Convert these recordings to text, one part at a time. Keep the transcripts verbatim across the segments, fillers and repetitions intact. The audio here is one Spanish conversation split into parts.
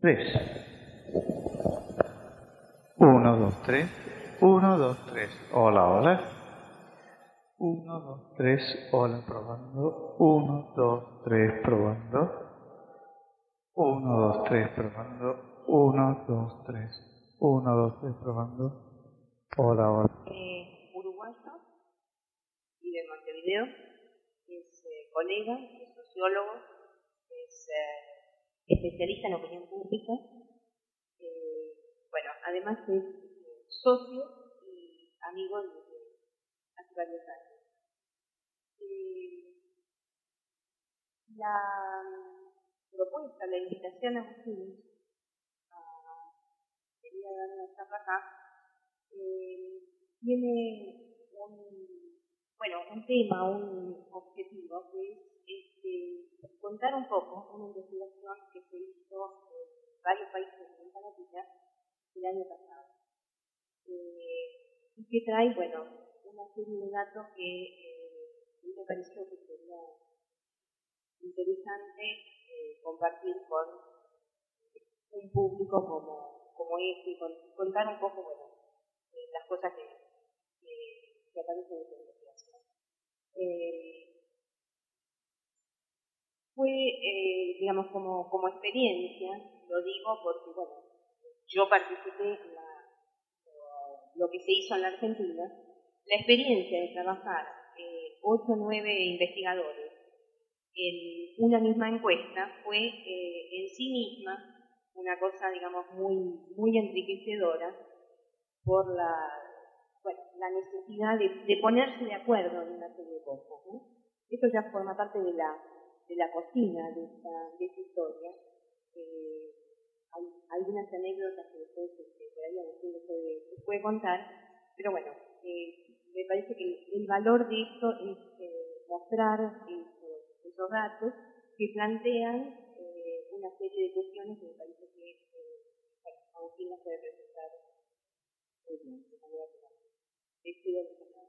tres. uno, dos, tres. uno, dos, tres. Hola, hola. uno, dos, tres. Hola, probando. uno, dos, tres, probando. uno, dos, tres, probando. uno, dos, tres. uno, dos, tres, probando. Hola, hola. Eh, uruguayo, vive en Montevideo, es eh, colega, es sociólogo, es eh, especialista en opinión pública. Eh, bueno, además es eh, socio y amigo desde hace varios años. Eh, la propuesta, la invitación a Agustín a venir a dar una charla acá eh, tiene un, bueno, un tema, un objetivo, que es este, contar un poco una investigación que se hizo en varios países de América Latina el año pasado. Eh, y que trae, bueno, una serie de datos que eh, a mí me pareció que sería interesante eh, compartir con un público como, como este, con, contar un poco, bueno, eh, las cosas que, que, que aparecen en esta investigación. Eh, fue, eh, digamos, como, como experiencia, lo digo porque, bueno, yo participé en la, lo que se hizo en la Argentina, la experiencia de trabajar eh, ocho o nueve investigadores en una misma encuesta fue eh, en sí misma una cosa, digamos, muy, muy enriquecedora por la, bueno, la necesidad de, de ponerse de acuerdo en una serie de cosas, ¿no? Esto ya forma parte de la, de la cocina de esta, de esta historia. Eh, hay algunas anécdotas que después este, por ahí Agustín les puede, les puede contar, pero bueno, eh, me parece que el, el valor de esto es eh, mostrar esos, esos datos que plantean eh, una serie de cuestiones que me parece que eh, bueno, Agustín nos puede presentar muy bien, de manera clara. Estoy de acuerdo.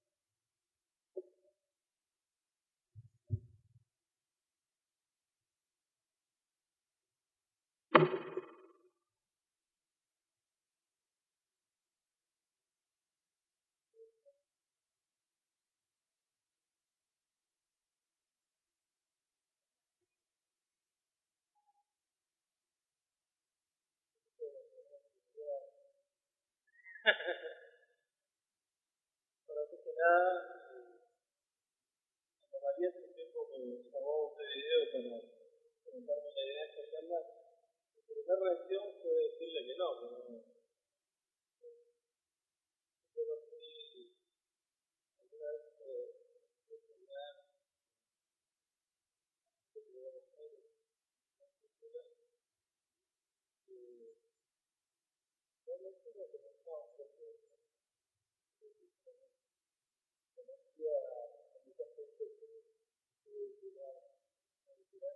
Para que nada, la María hace un tiempo que grabamos este video para preguntarme la idea de esta charla. Mi primera reacción fue decirle que no, que no. Yo no fui alguna vez de estudiar de Buenos Aires, y realmente lo que me estaba ofreciendo. Conocía a mucha gente que de la universidad.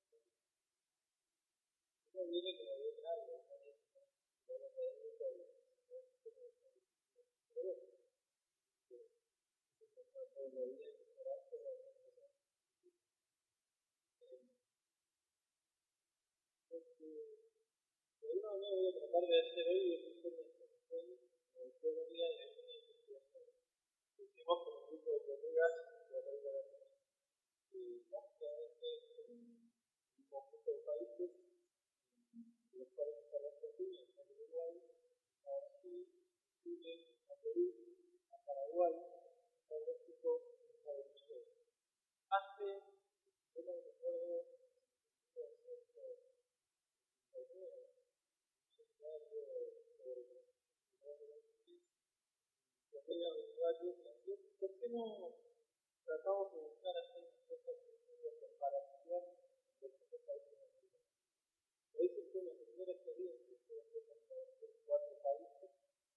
Uno viene como bien largo, ¿no? Pero me da mucha de alguna manera voy a tratar de hacer hoy es hacer una exposición de teoría de una investigación que hicimos con un grupo de colegas de América Latina y básicamente en un conjunto de países los cuales están en Argentina, en Uruguay, a Brasil, Chile, a Perú, a Paraguay, a México y a Venezuela. Hace, yo no recuerdo, ¿por qué no tratamos de buscar hacer una especie de comparación de estos países? Esa fue la primera experiencia que hacer con cuatro países.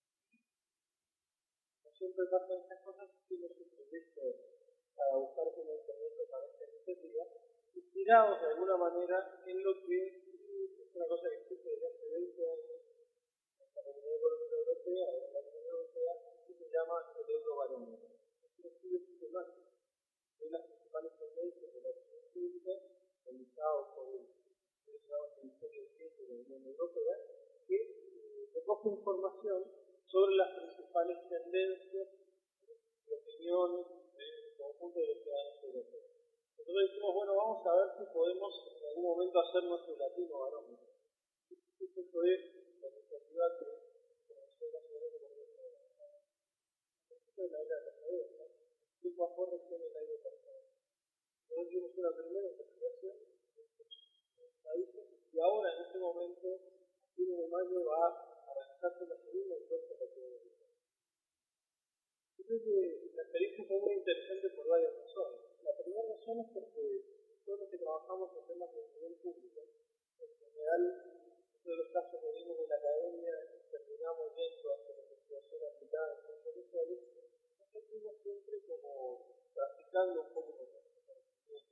No siempre pasan estas cosas, hicimos un proyecto para buscar financiamiento para esta iniciativa, inspirados de alguna manera en lo que es una cosa que existe desde hace veinte años en la Comunidad Económica Europea, en la Unión Europea, que se llama el Eurobarómetro. Es un estudio sistemático de las principales tendencias de la opinión pública, realizado por el Ministerio de Ciencia y la Unión Europea, que eh, recoge información sobre las principales tendencias y opiniones del conjunto de los ciudadanos europeos. Nosotros dijimos, bueno, vamos a ver si podemos en algún momento hacer nuestro latino barómetro. Esta fue la iniciativa que comenzó la ciudad de gobierno de la ciudad. Esto es la era de los noventa, que bajó recién el año pasado. Nosotros hicimos una primera investigación de estos países y ahora en este momento, a fines de mayo, va a arrancarse la segunda encuesta de la ciudad de Europa. Yo creo que la experiencia fue muy interesante por varias razones. La primera razón es porque todos los que trabajamos en temas de opinión pública, en general, en todos los casos venimos de la academia y terminamos yendo hacia la investigación aplicada en ciencias sociales, nos sentimos siempre como practicando un poco con nuestro conocimiento.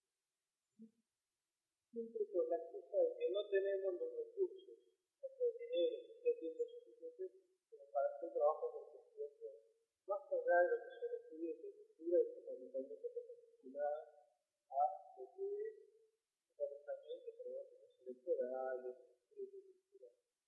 Siempre con la excusa de que no tenemos los recursos, no tenemos dinero, no tenemos tiempo suficiente como para hacer trabajo de investigación. Más allá de lo que son estudios de cultura y fundamentalmente cosas vinculadas a lo que es pensamiento, pronósticos electorales, estudios de cultura.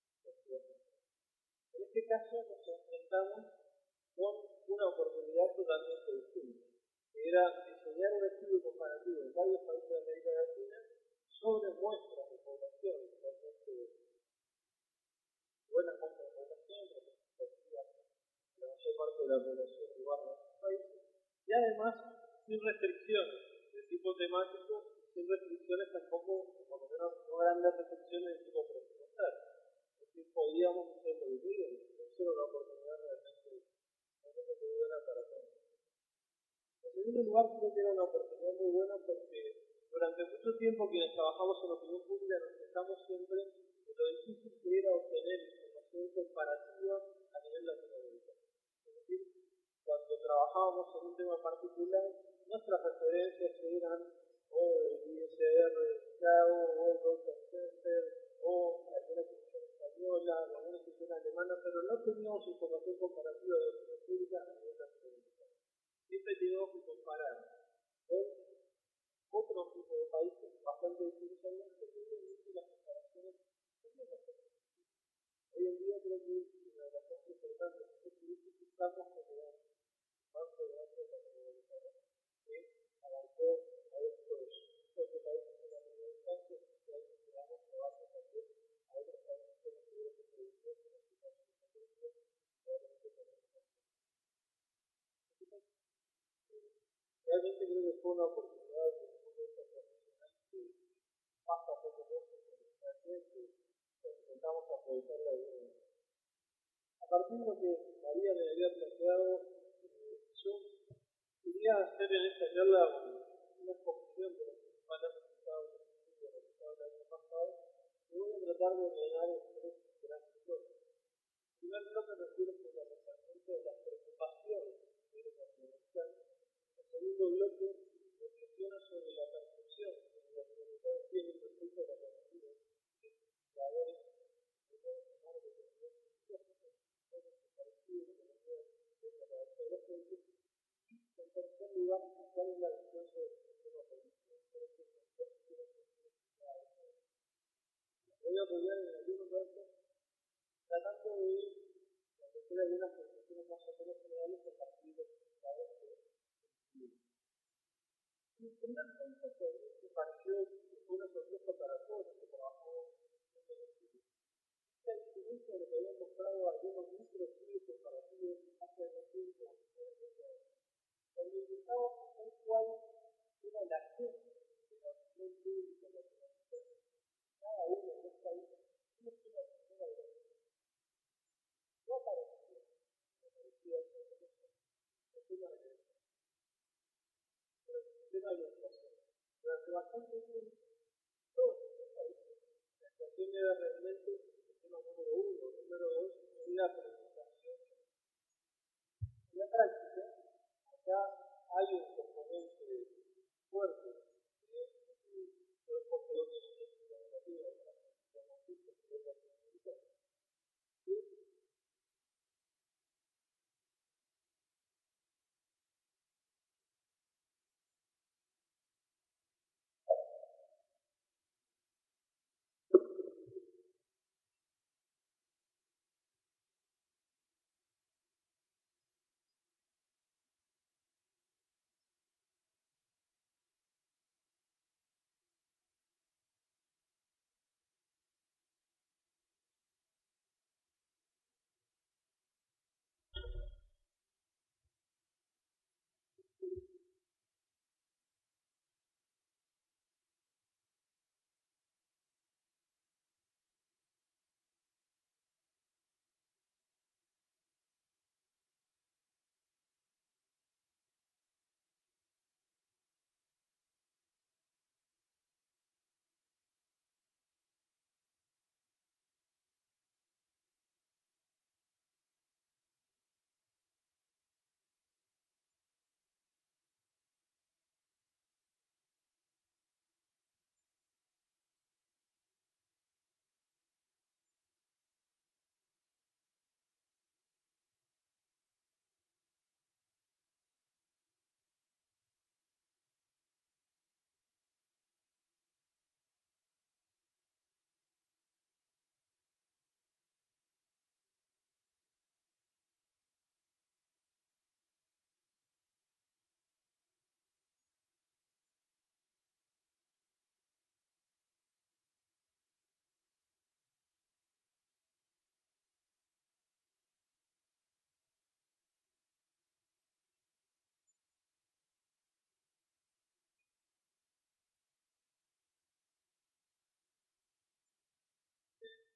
En este caso nos enfrentamos con una oportunidad totalmente distinta, que era diseñar un estudio comparativo en varios países de América Latina sobre muestras de población, realmente buena muestra de población, representativa de la mayor parte de la población urbana de estos países, y además sin restricciones de tipo temático, sin restricciones tampoco, por lo menos no grandes restricciones de tipo presupuestal. Es decir, podíamos hacer lo que queríamos. Eso era una oportunidad realmente, realmente muy buena para todos. En segundo lugar, creo que era una oportunidad muy buena porque durante mucho tiempo quienes trabajamos en opinión pública nos quejamos siempre de lo difícil que era obtener información comparativa a nivel latinoamericano. Es decir, cuando trabajábamos en un tema particular, nuestras referencias eran o el I S R de Chicago, o el Rotary Center, o alguna institución española, o alguna institución alemana, pero no teníamos información comparativa de opinión pública a nivel latinoamericano. Siempre teníamos que comparar con otros tipos de países bastante distintos, que obviamente las comparaciones son muy bastante. Hoy en día creo que una de las cosas importantes es que estamos generando un banco de datos latinoamericano que abarcó a estos ocho países de latinoamericano y ahí llegamos a base también a otros países que no tuvieron que producir en este caso de la producción realmente con realmente creo que fue una oportunidad desde el punto de vista profesional que pasa poco veces en el taller que intentamos aprovecharla bien. A partir de lo que María me había planteado, eh, yo quería hacer en esta charla una exposición de los principales resultados del estudio realizado el año pasado y voy a tratar de ordenar en tres grandes bloques. El primer bloque refiere fundamentalmente a las preocupaciones de los latinoamericanos. El segundo bloque reflexiona sobre la percepción que los latinoamericanos tienen respecto a la economía de sus indicadores de los humanos de economía científica, que parecido a la economía de la cabeza de la gente. Y en tercer lugar, cuál es la visión sobre el sistema político. Entonces, dos sistemas políticos que cada uno de ellos. Voy a apoyar en algunos casos tratando de establecer algunas conclusiones más o menos generales a partir de los indicadores que y el primer punto que a mí me pareció que fue una sorpresa para todos los que trabajamos en el estudio. La diferencia de lo que habían mostrado algunos microestudios comparativos hace dos tiempo, cuando intentamos hacer cuál era la gente de la opinión pública latinoamericana, cada uno de los países, no es una primera de la opinión. No aparecía, como decía hace unos años, el tema de la pero el tema de la inflación. Durante bastante tiempo, todos estos países, la inflación era realmente el tema número uno, número dos, y la preocupación. En la práctica, acá hay un componente fuerte que es todo el porte de la energía negativa, de la energía magnífica, que es la energía y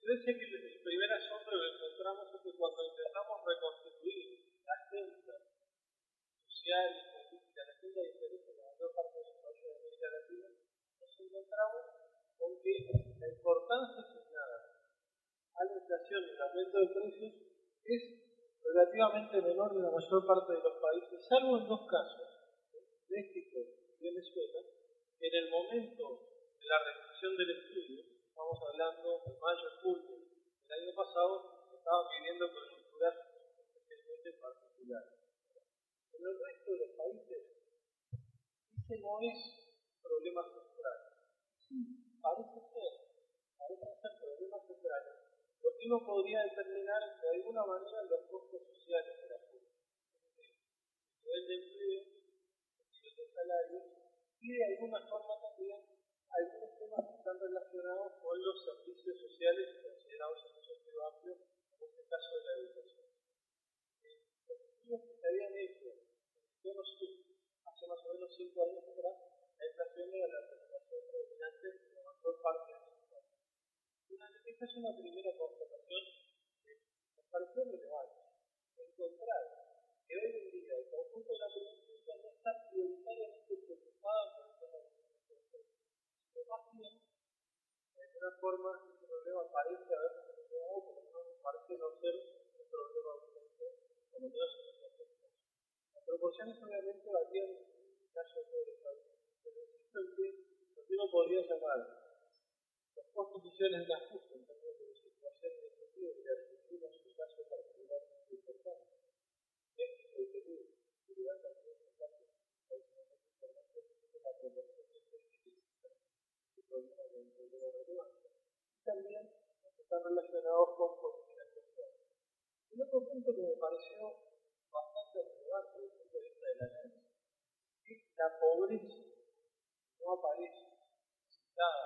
Yo decía que el primer asombro que encontramos es que cuando intentamos reconstituir la agenda social y política, la agenda de interés en la mayor parte de los países de América Latina, nos encontramos con que la importancia asignada a la inflación y el aumento de precios es relativamente menor en la mayor parte de los países, salvo en dos casos, México y Venezuela. En el momento de la recepción del estudio, estamos hablando de mayo y julio del año pasado, estaban viviendo coyunturas especialmente particulares. En el resto de los países, ese no es problema central. Parece ser, parece ser problema central. Lo que uno podría determinar de alguna manera los costos sociales de la cultura. El nivel de empleo, el nivel de salario, y de alguna forma también algunos temas que están relacionados con los servicios sociales considerados en un sentido amplio, como es el caso de la educación. Eh, los estudios que se habían hecho en el cono sur hace más o menos cinco años atrás, la inflación era la preocupación predominante en la mayor parte de los países. Esta es una primera constatación que nos pareció relevante. Encontrar que hoy en día el conjunto de la política no está prioritariamente preocupada por el tema de la inflación, sino más bien, de alguna forma, este problema parece haberse solucionado, pero no parece no ser un problema urgente, por lo menos en nuestra situación. Las proporciones obviamente varían en el caso de todos los países, pero insisto en que lo que uno podría llamar los costos sociales de ajuste en términos de situación de sentido de Argentina es un caso particularmente importante. México y Perú, Uruguay también son casos adicionalmente importantes en la proporción de precios que problema de un problema relevante. Y también están relacionados con políticas sociales. Un otro punto que me pareció bastante relevante desde el punto de vista del análisis es la pobreza no aparece citada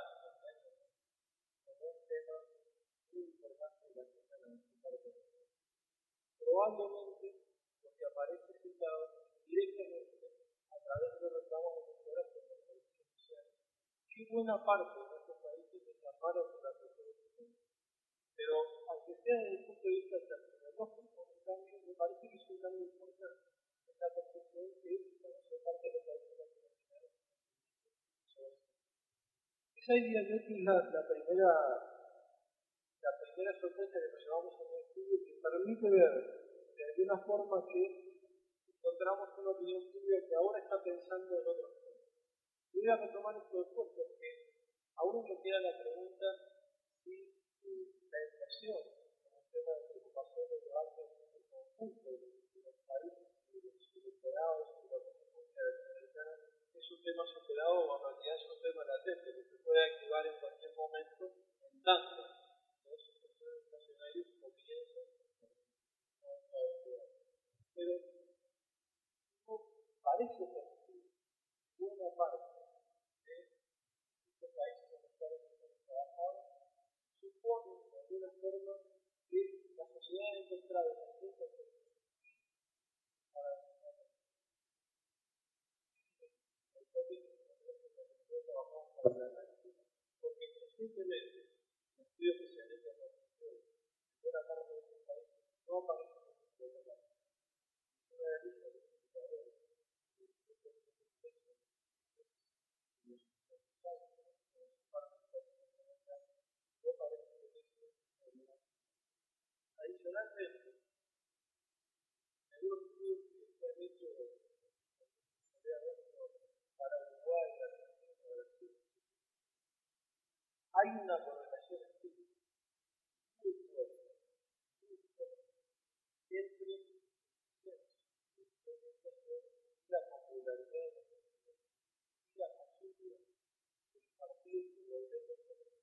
un tema muy importante de la agenda municipal. Probablemente lo que aparece citado directamente a través de los reclamos de mejoras de los servicios sociales, que buena parte de nuestros países reclamaron durante todo este tiempo. Pero, aunque sea desde el punto de vista terminológico, un cambio, me parece que es un cambio importante en la percepción que la mayor parte de los países latinoamericanos sobre esto. Esa diría yo que es la, la primera la primera sorpresa que nos llevamos a un estudio que permite ver de alguna forma que encontramos una opinión pública que ahora está pensando en otros temas. Yo voy a retomar esto después porque aún me queda la pregunta si eh, la inflación como un tema de preocupación de debate en el conjunto de los países y de los electorados y de la comunidad latinoamericana es un tema superado o en realidad es un tema latente que se puede activar en cualquier momento en tanto los sectores nacionales comiencen a activar. Pero no parece ser que buena parte de estos países en los cuales hemos trabajado suponen de alguna forma que la sociedad ha encontrado una cierta para porque recientemente los estudios que se han hecho en buena parte de estos países no aparecen en el estudio de la una de lista de indicadores de los no parece que existe problema. Adicionalmente, algunos estudios que se han hecho para Uruguay, Argentina, Brasil, hay una correlación empírica muy fuerte, muy fuerte entre la popularidad de los y la posibilidad del partido que lo debe tener.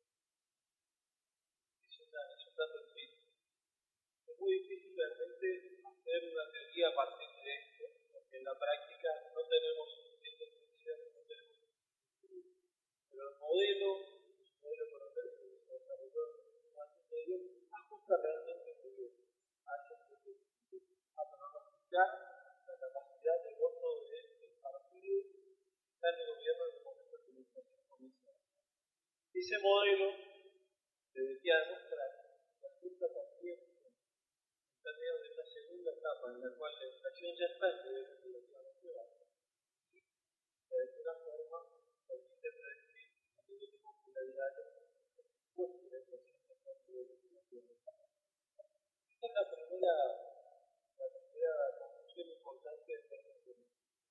Es un dato empírico. Es muy difícil realmente hacer una teoría a partir de esto, porque en la práctica no tenemos suficientes medidas, no tenemos suficientes. Pero el modelo, el modelo económico que se desarrolló en los últimos años medio, ajusta realmente muy bien a ese objetivo, a pronosticar la capacidad de voto del partido que está en el gobierno en el momento que la inflación comienza. Ese modelo debería demostrar resulta también está medio de una segunda etapa en la cual la inflación ya está en niveles relativamente bajos y de alguna forma permite predecir a nivel de popularidad después de la inflación ya está en niveles relativamente bajos. Esta es la primera, la primera conclusión importante de esta cuestión.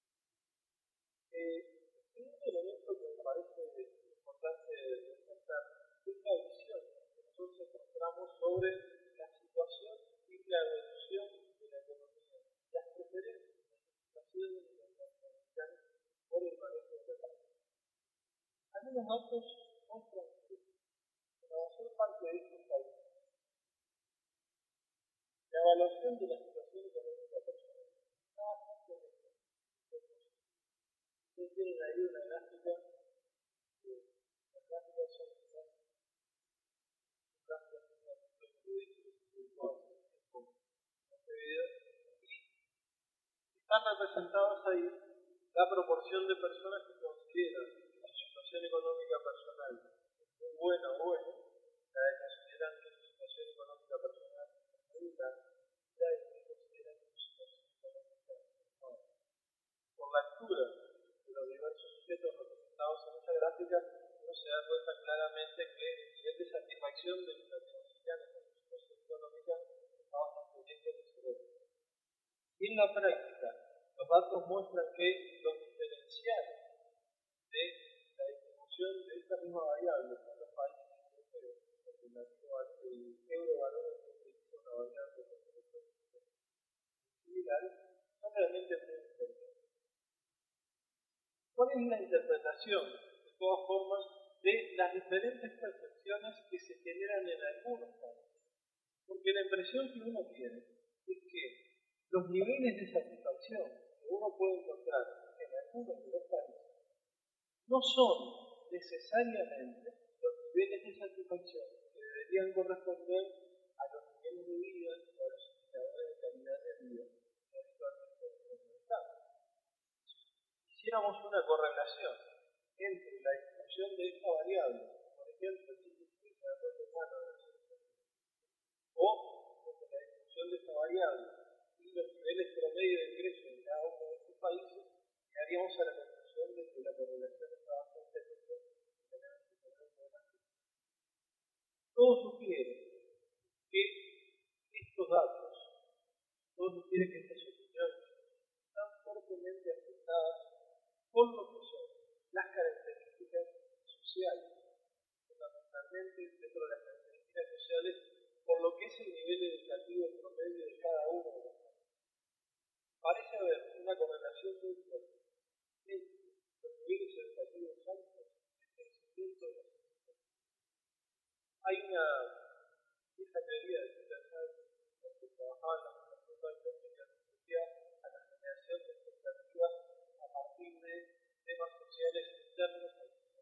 Eh, el segundo elemento que me parece importante resaltar es la visión que nosotros encontramos sobre la situación y la evolución de la economía, las preferencias, las situaciones de los norteamericanos por el manejo de la tasa. Algunos datos muestran que la mayor parte de estos países, la evaluación de la situación económica personal está bastante mejor. Ustedes tienen ahí una gráfica, eh, las gráficas son quizás gráficas que y están representadas ahí la proporción de personas que consideran su situación económica personal muy buena o buena, la que consideran que su situación económica personal es regular, y la que consideran que su situación económica es mala. Por la altura de los diversos sujetos representados en esta gráfica, uno se da cuenta claramente que el nivel de satisfacción de los latinoamericanos con su situación económica está bastante bien considerado. Y en la práctica, los datos muestran que los diferenciales de la distribución de esta misma variable en los países europeos, relativo al euro valor de una variable similares, son realmente muy importantes. ¿Cuál es la interpretación, de todas formas, de las diferentes percepciones que se generan en algunos países? Porque la impresión que uno tiene es que los niveles de satisfacción que uno puede encontrar en algunos de los países no son necesariamente los niveles de satisfacción que deberían corresponder a los niveles de vida o a los indicadores de calidad de vida que actualmente experimentamos. Si hiciéramos una correlación entre la distribución de esta variable, por ejemplo, el índice de desarrollo humano de la sociedad, o entre la distribución de esta variable y los niveles promedio de ingresos en cada uno de estos países, llegaríamos a la conclusión de que la correlación está bastante lejos y tenemos que tener un buen ajuste. Todo sugiere que estos datos, todo sugiere que estas opiniones están fuertemente afectadas por lo que son las características sociales, fundamentalmente dentro de las características sociales, por lo que es el nivel educativo promedio de cada uno de los países. Parece haber una correlación muy fuerte entre los niveles educativos altos y el crecimiento de las sociedades. Hay una vieja teoría de Peter Simonton que trabajaba en la Fundación Bayesian que asistía a la generación de expectativas a partir de temas sociales internos a la sociedad,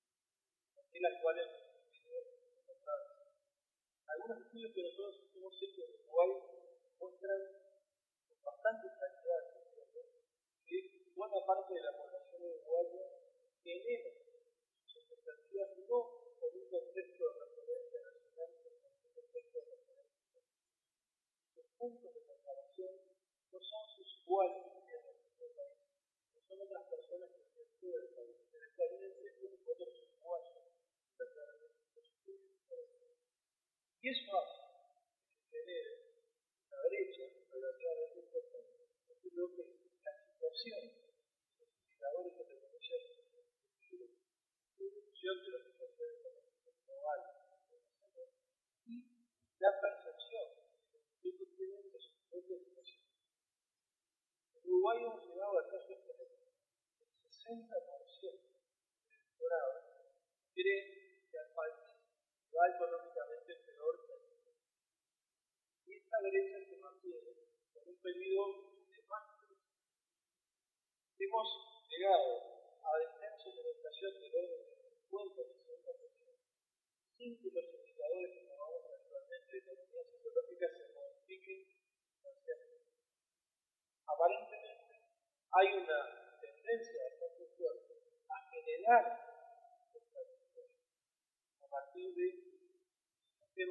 en las cuales encontramos. Algunos estudios que nosotros hemos hecho en Uruguay muestran con bastante claridad que buena parte de la población uruguaya genera sus expectativas no por un contexto de referencia nacional, sino por un contexto de referencia internacional. Sus puntos de comparación no son sus iguales que tienen en nuestro país, no son otras personas que se estudian el país, pero está evidente que otros uruguayos verdaderamente los estudian. Y eso hace que se genere una brecha relativamente importante entre lo que es la situación de los indicadores que reconocen la evolución de la situación económica global y la percepción que los sujetos tienen de sus propias situaciones. En Uruguay hemos llegado a casos que el sesenta por ciento del electorado cree que al país va económicamente peor que el mundo. Y esta brecha se mantiene en un periodo de más crecimiento. Hemos llegado a descensos de la inflación del orden del cincuenta al sesenta por ciento, sin que los indicadores que tomamos actualmente de economías ecológicas se modifiquen sustancialmente. Aparentemente hay una tendencia bastante fuerte a generar esta tendencia a partir de sistemas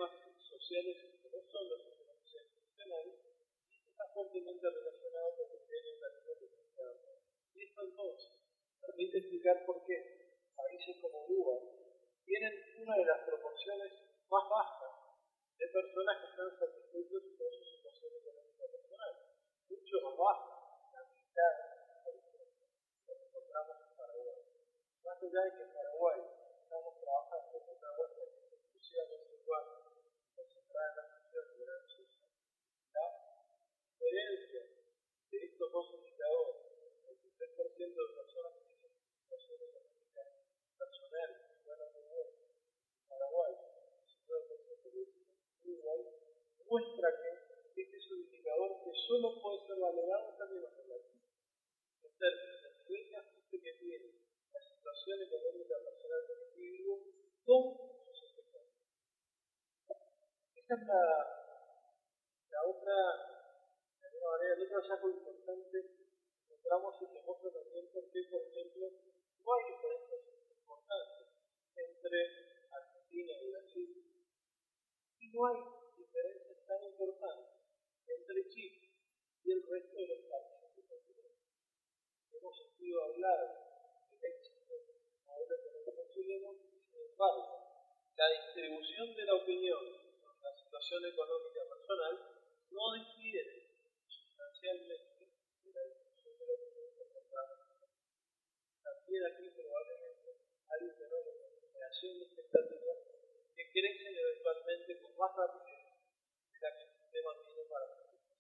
sociales que no son los económicos institucionales, y esto está fuertemente relacionado con lo que es la economía. Y esto entonces permite explicar por qué países como Uruguay tienen una de las proporciones más bajas de personas que están satisfechos con su situación económica personal. Mucho más baja, la mitad, por ejemplo, lo que encontramos en Paraguay. Más allá de que en Paraguay estamos trabajando con una vuelta exclusivamente urbana, concentrada en la función de la sociedad, la diferencia de estos dos indicadores, el veintitrés por ciento de personas que tienen situación económica personal, urbana común, en Paraguay, el diecinueve por ciento de Uruguay, muestra que este es un indicador que solo puede ser valorado en términos relativos, en términos del nivel de ajuste que tiene la situación económica personal del individuo con sus expectativas. Esta es la, la otra, de alguna manera, el otro hallazgo importante que encontramos y que muestra también por qué, por ejemplo, no hay diferencias importantes entre Argentina y Brasil, y no hay diferencias tan importantes entre Chile y el resto de los países del continente. Hemos sentido hablar del éxito del modelo económico chileno, sin embargo, la distribución de la opinión sobre la situación económica personal no difiere sustancialmente de la distribución de la opinión que encontramos. También aquí probablemente hay un fenómeno de generación de expectativas que crecen eventualmente con más rapidez de la que el sistema tiene para hacerlo.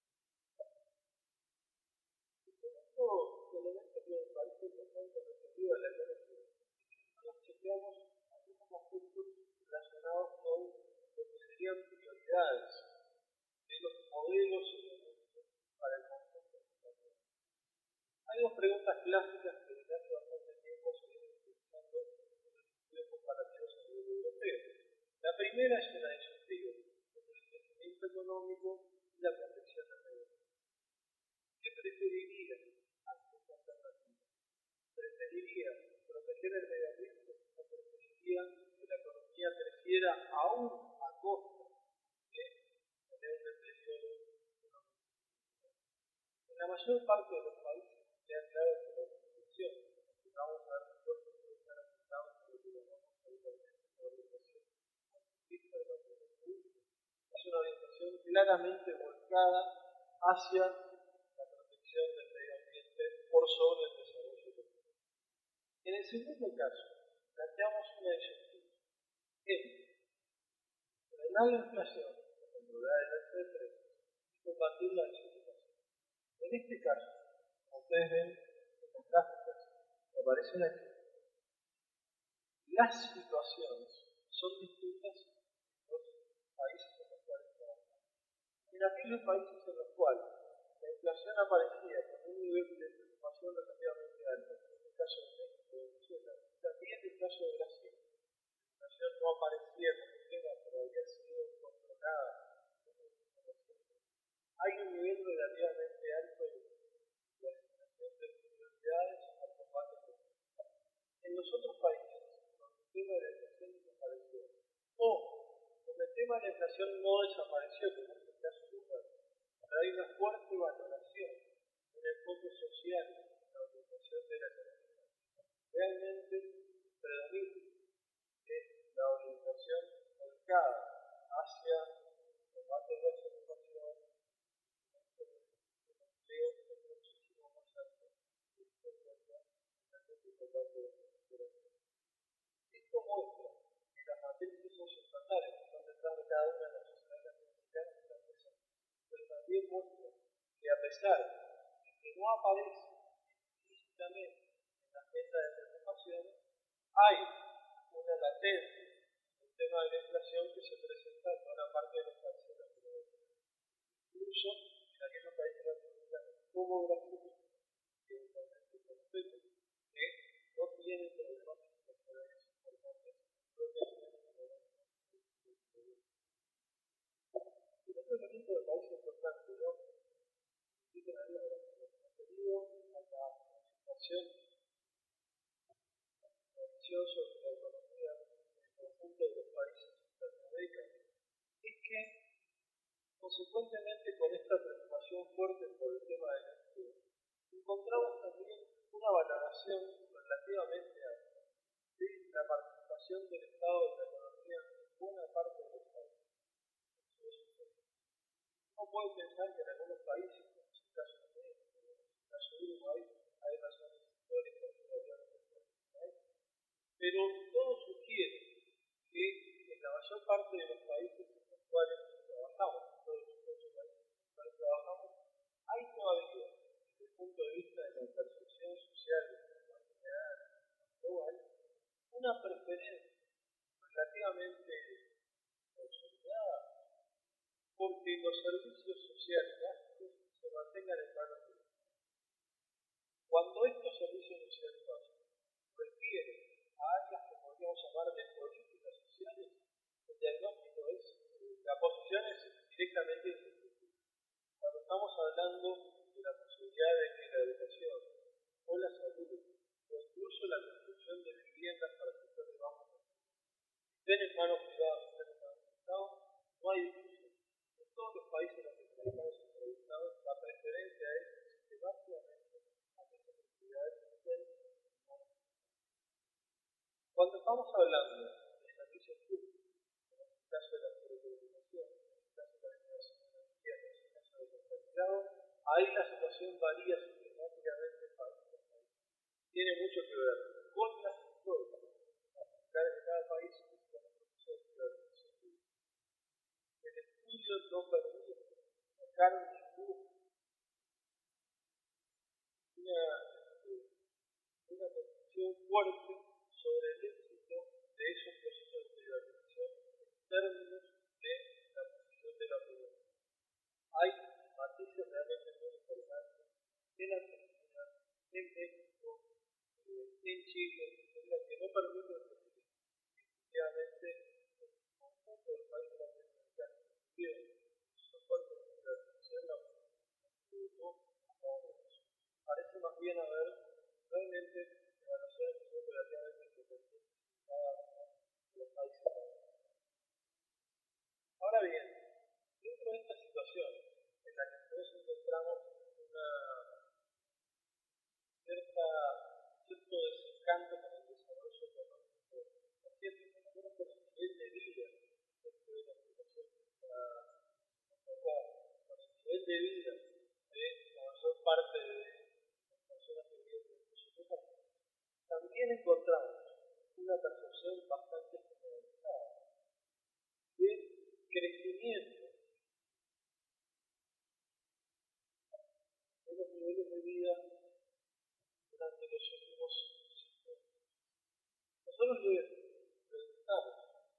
El segundo elemento que me parece importante referido a la economía es que nosotros chequeamos algunos aspectos relacionados con lo que serían prioridades de los modelos económicos para el conjunto español. Hay dos preguntas clásicas que desde hace bastante tiempo se vienen utilizando en los estudios comparativos a nivel europeo. La primera es una disyuntiva entre el crecimiento económico y la protección del medio ambiente. ¿Qué preferiría ante esta alternativa? ¿Preferiría proteger el medio ambiente o preferiría que la economía creciera aún a costa de tener un deterioro económico? En la mayor parte de los países queda claro que la distinción que vamos a ver después puede estar afectados por lo que llamamos habitualmente la orientación activista de la opinión pública. Es una orientación claramente volcada hacia la protección del medio ambiente por sobre el desarrollo económico. En el segundo caso, planteamos una disyuntiva entre frenar la inflación, controlar el alza de precios y combatir la desocupación. En este caso, como ustedes ven en las gráficas que aparecen aquí, las situaciones son distintas en los países en los cuales trabajamos. En aquellos países en los cuales la inflación aparecía con un nivel de preocupación relativamente alto, en este caso de México y Venezuela, también en el caso de Brasil, la inflación no aparecía como un tema, pero había sido controlada. Hay un nivel relativamente alto de la asignación de prioridades al combate de la inflación. En los otros países, donde el tema de la inflación desapareció, o donde el tema de la inflación no desapareció, como en el caso de Uruguay, pero hay una fuerte valoración en el foco social, en la orientación de la economía. Realmente predomina es la orientación volcada hacia el combate de la desocupación, el empleo es muchísimo más alto que el combate de la desocupación. Esto muestra que las matrices socioestatales que están detrás de cada una de las sociedades latinoamericanas están presentes, pero también muestra que a pesar de que no aparece explícitamente en la agenda de preocupaciones, hay una latencia en el tema de la inflación que se presenta en buena parte de los países latinoamericanos. Incluso en aquellos países latinoamericanos como Brasil, que eventualmente conocemos, que no tienen problemáticas electorales importantes propiamente el otro elemento me parece importante, ¿no? Y que me referido a la situación la visión sobre la economía en el conjunto de los países latinoamericanos. que, consecuentemente con esta preocupación fuerte por el tema del empleo, encontramos también una valoración relativamente alta de la participación del Estado en la economía en buena parte de los países. Uno puede pensar que en algunos países, como es el caso de México, como es el caso de Uruguay, hay razones históricas relativamente fuertes, pero todo sugiere que en la mayor parte de los países en los cuales trabajamos, en todos los países en los cuales trabajamos, hay todavía, desde el punto de vista de la percepción social y general global, una preferencia relativamente consolidada porque los servicios sociales básicos se mantengan en manos de ellos. Cuando estos servicios sociales básicos refieren a áreas que podríamos llamar de políticas sociales, el diagnóstico es, la posición es directamente indiscutible. Cuando estamos hablando de la posibilidad de que la educación o la salud o incluso la construcción de viviendas para sectores bajos estén en manos privadas o estén en manos del Estado, no hay discusión. En todos los países latinoamericanos entrevistados, la preferencia es sistemáticamente a que estas actividades estén en manos del Estado. Cuando estamos hablando de servicios públicos, en el caso de la telecomunicación, en el caso de la generación de energía, en el caso del mercado, ahí la situación varía sistemáticamente país por país. Tiene mucho que ver con las historias, las necesidades de cada país y con los procesos de organización pública. El estudio no permite sacar ninguna una, una conclusión fuerte sobre el éxito de esos procesos de privatización en términos de la posición de la opinión. Hay matices realmente muy importantes en Argentina, en México, en Chile, en los que no permiten decir efectivamente el conjunto del país latinoamericano que son fuertes de privatización la opinión hasta ahora. Parece más bien haber realmente evaluaciones que son relativamente independientes en cada uno de los países. Ahora bien, dentro de esta situación en la que nosotros encontramos una cierta, cierto desencanto con el desarrollo económico, por cierto, por lo menos con el nivel de vida dentro de la situación que está con el nivel de vida de la mayor parte de las personas que viven en nuestro país, también encontramos una percepción bastante generalizada de crecimiento de los niveles de vida durante los últimos cinco años. Nosotros le preguntamos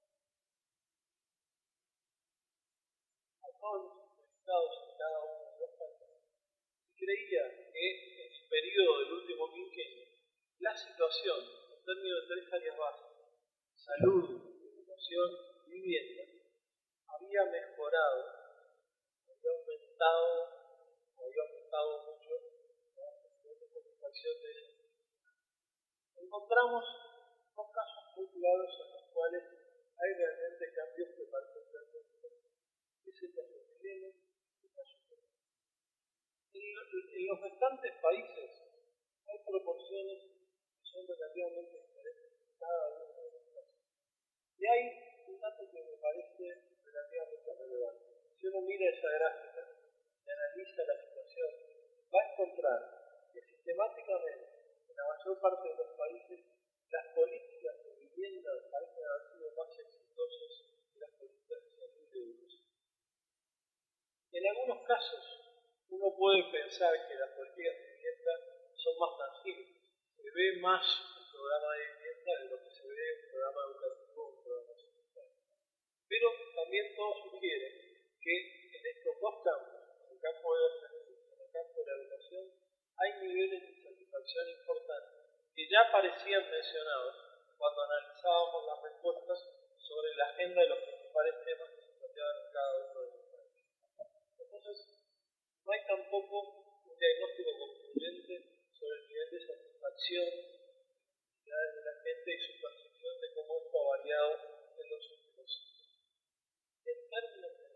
a todos los entrevistados en cada uno de los países si creía que en su periodo del último quinquenio la situación en términos de tres áreas básicas, salud, educación y vivienda, había mejorado, había aumentado, había aumentado mucho la nivel de satisfacción de ellos. Encontramos dos casos muy claros en los cuales hay realmente cambios que parecen ser muy importantes. Es el caso chileno y el caso peruano. En los restantes países hay proporciones que son relativamente diferentes en cada uno de los casos. Y hay un dato que me parece relativamente relevante. Si uno mira esa gráfica y analiza la situación, va a encontrar que sistemáticamente en la mayor parte de los países las políticas de vivienda parecen haber sido más exitosas que las políticas de salud y de educación. En algunos casos, uno puede pensar que las políticas de vivienda son más tangibles. Se ve más un programa de vivienda de lo que se ve un programa educativo o un programa social. Pero también todo sugiere que en estos dos campos, en el campo de la salud y en el campo de la educación, hay niveles de satisfacción importantes que ya parecían mencionados cuando analizábamos las respuestas sobre la agenda de los principales temas que se planteaban en cada uno de los países. Entonces, no hay tampoco un diagnóstico concluyente sobre el nivel de satisfacción de la gente y su percepción de cómo esto ha variado en los últimos años. En términos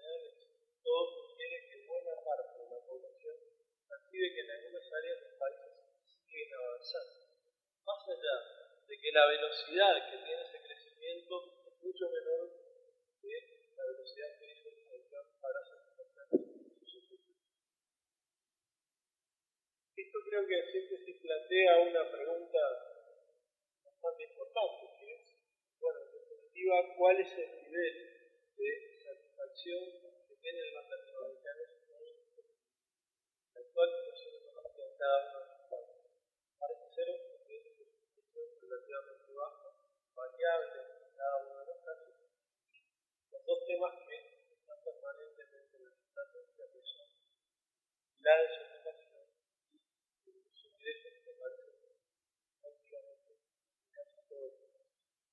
que la velocidad que tiene ese crecimiento es mucho menor que la velocidad que hizo el Salcán para satisfacer sus objetivos. Esto creo que en síntesis plantea una pregunta bastante importante, que es, bueno, en definitiva, ¿cuál es el nivel de satisfacción que tienen los latinoamericanos con la actual situación económica en cada uno de los países? Parece ser un nivel de satisfacción relativamente bajo, variable en cada uno de los casos. Los dos temas que están permanentemente en la estrategia, que son la desocupación y los ingresos que parecen prácticamente casi todo el tiempo.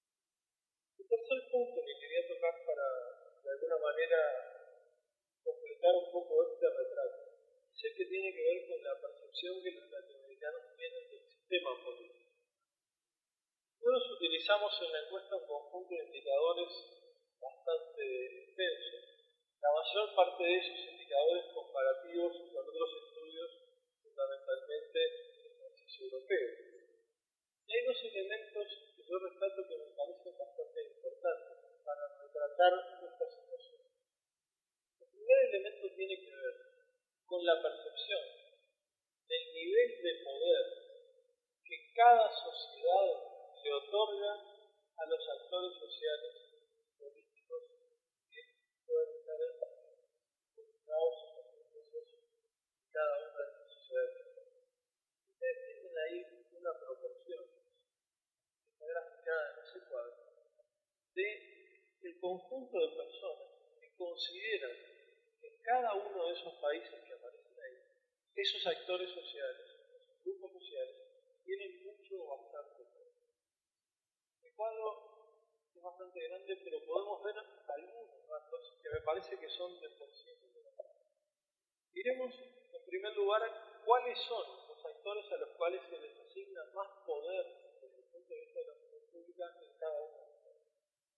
El tercer punto que quería tocar para, de alguna manera, completar un poco este retrato, es el que tiene que ver con la percepción que los latinoamericanos tienen del sistema político. Nosotros utilizamos en la encuesta un conjunto de indicadores bastante extensos. La mayor parte de esos indicadores comparativos con otros estudios, fundamentalmente de países europeos. Y hay dos elementos que yo rescato que me parecen bastante importantes para retratar esta situación. El primer elemento tiene que ver con la percepción del nivel de poder que cada sociedad le otorga a los actores sociales políticos que pueden estar involucrados en los procesos de cada una de las sociedades. Ustedes tienen ahí una proporción que está graficada en ese cuadro de el conjunto de personas que consideran que en cada uno de esos países que aparecen ahí, esos actores sociales, esos grupos sociales, tienen mucho o bastante poder. El cuadro es bastante grande, pero podemos ver algunos datos que me parece que son de por sí muy grandes. Miremos, en primer lugar, cuáles son los actores a los cuales se les asigna más poder desde el punto de vista de la opinión pública en cada uno de los países.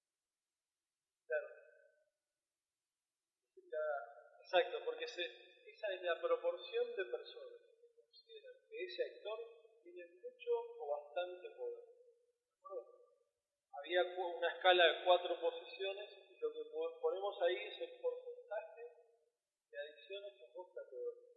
Claro. La, exacto, porque se, esa es la proporción de personas que consideran que ese actor tiene mucho o bastante poder. ¿No? Había una escala de cuatro posiciones y lo que ponemos ahí es el porcentaje de adicciones en dos categorías.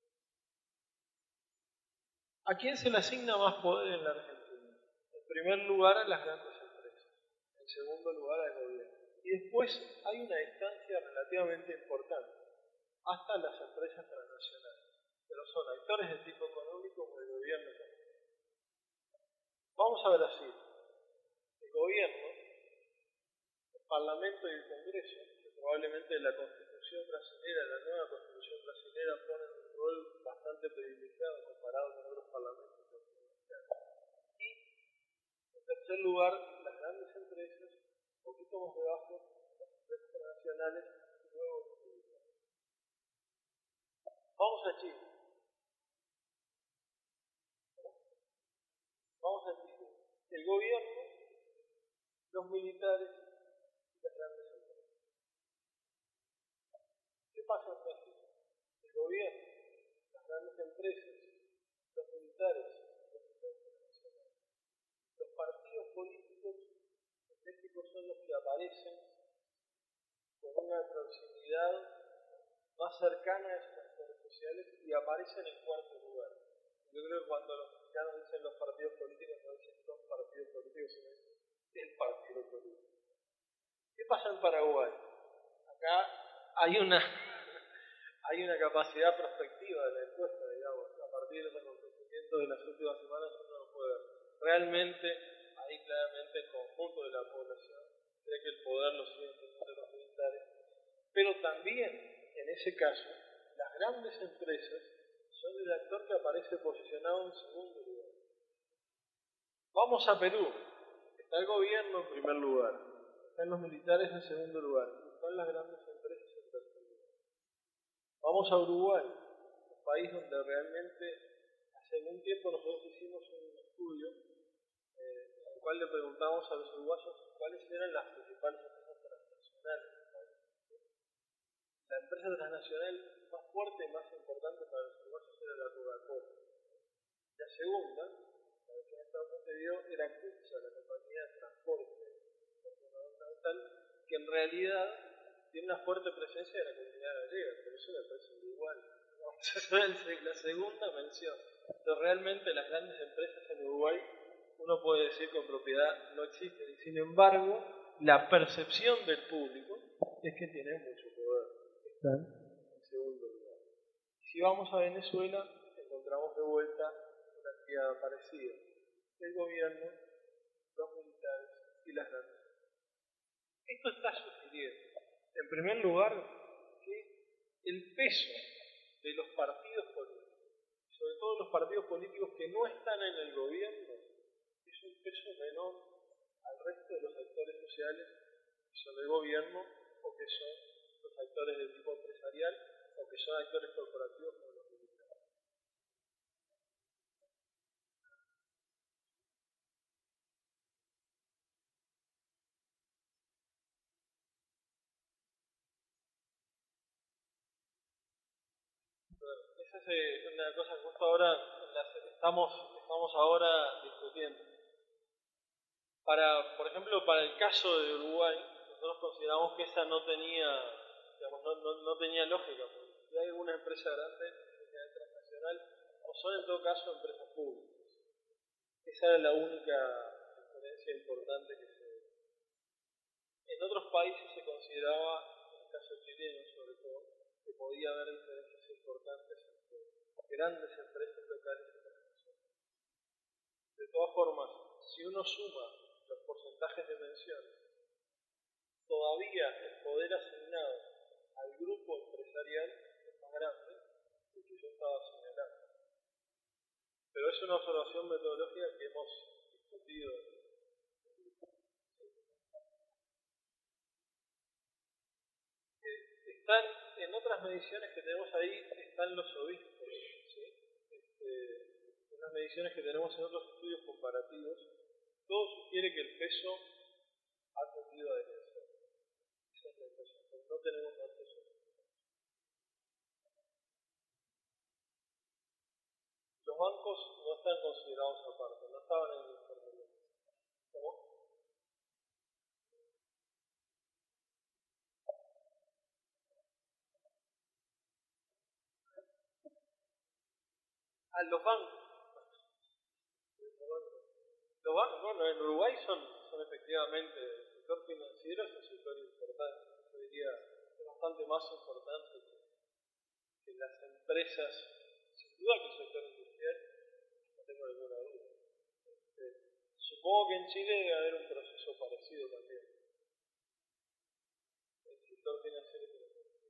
¿A quién se le asigna más poder en la Argentina? En primer lugar, a las grandes empresas. En segundo lugar, al gobierno. Y después hay una distancia relativamente importante hasta las empresas transnacionales, pero son actores de tipo económico como el gobierno también. Vamos a ver así. El gobierno, el Parlamento y el Congreso, que probablemente la Constitución brasilera, la nueva Constitución brasilera, ponen un rol bastante privilegiado comparado con otros parlamentos latinoamericanos. Y, en tercer lugar, las grandes empresas, un poquito más debajo, las empresas internacionales y luego los militares. Vamos a Chile. Vamos a Chile. El gobierno, los militares y las grandes empresas. ¿Qué pasa en México? El gobierno, las grandes empresas, los militares y las empresas internacionales. Los partidos políticos en México son los que aparecen con una proximidad más cercana a esos actores sociales y aparecen en cuarto lugar. Yo creo que cuando los mexicanos dicen los partidos políticos, no dicen dos partidos políticos, sino dicen el partido político. ¿Qué pasa en Paraguay? Acá hay una, hay una capacidad prospectiva de la encuesta, digamos, a partir de los acontecimientos de las últimas semanas uno lo puede ver. Realmente, ahí claramente el conjunto de la población cree que el poder lo siguen teniendo los militares, pero también, en ese caso, las grandes empresas son el actor que aparece posicionado en segundo lugar. Vamos a Perú. Está el gobierno en primer lugar, están los militares en segundo lugar, y están las grandes empresas en tercer lugar. Vamos a Uruguay, un país donde realmente hace algún tiempo nosotros hicimos un estudio eh, en el cual le preguntamos a los uruguayos cuáles eran las principales empresas transnacionales del país. La empresa transnacional más fuerte y más importante para los uruguayos era la Coca-Cola. La segunda, la de que en Estado Montevideo era CUTSA, la compañía de transporte gubernamental, que en realidad tiene una fuerte presencia de la comunidad gallega, pero eso me parece igual. Esa es la segunda mención. Entonces, realmente las grandes empresas en Uruguay, uno puede decir con propiedad, no existen. Y sin embargo, la percepción del público es que tienen mucho poder. Están en segundo lugar. Si vamos a Venezuela, encontramos de vuelta una actividad parecida. El gobierno, los militares y las grandes empresas. Esto está sugiriendo, en primer lugar, que el peso de los partidos políticos, sobre todo los partidos políticos que no están en el gobierno, es un peso menor al resto de los actores sociales que son el gobierno o que son los actores de tipo empresarial o que son actores corporativos como los militares. Bueno, esa es una cosa que justo ahora estamos, estamos ahora discutiendo. Para, por ejemplo, para el caso de Uruguay, nosotros consideramos que esa no tenía, digamos, no, no, no tenía lógica, porque si hay alguna empresa grande, transnacional, o son en todo caso empresas públicas. Esa era la única diferencia importante que se ve. En otros países se consideraba, en el caso chileno sobre todo, que podía haber diferencias importantes entre grandes empresas locales y transnacionales. De todas formas, si uno suma los porcentajes de menciones, todavía el poder asignado al grupo empresarial es más grande que el que yo estaba señalando. Pero es una observación metodológica que hemos discutido. Eh, están, en otras mediciones que tenemos ahí, están los obispos, ¿sí? Este, en las mediciones que tenemos en otros estudios comparativos, todo sugiere que el peso ha tendido a decrecer. Esa es la impresión, pero no tenemos datos sobre eso. Los bancos no están considerados aparte, no estaban en el informe. ¿Cómo? Ah, los bancos. Los bancos, bueno, en Uruguay son, son efectivamente, el sector financiero es un sector importante. Yo diría que es bastante más importante que, que las empresas, sin duda que el sector industrial, no tengo ninguna duda. Este, supongo que en Chile debe haber un proceso parecido también. El sector financiero es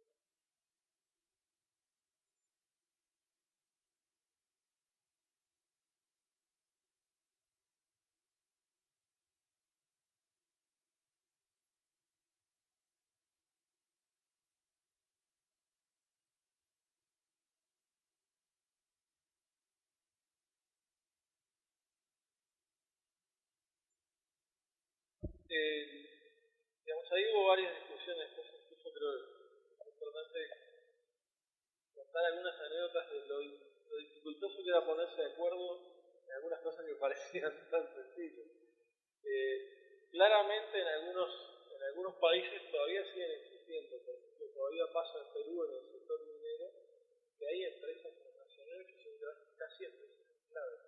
Eh, digamos, ahí hubo varias discusiones, pues incluso creo que es importante contar algunas anécdotas de lo, lo dificultoso que era ponerse de acuerdo en algunas cosas que parecían tan sencillas. Eh, claramente en algunos, en algunos países todavía siguen existiendo, por ejemplo, todavía pasa en Perú en el sector minero, que hay empresas transnacionales que son casi empresas claves,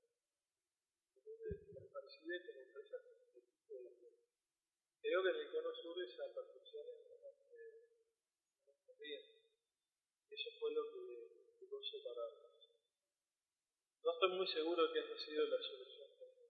que las percibe como empresas de este tipo de empresas. Creo que en el cono sur esa percepción es bastante bien. Eso fue lo que los separaron. No estoy muy seguro de que haya sido la solución.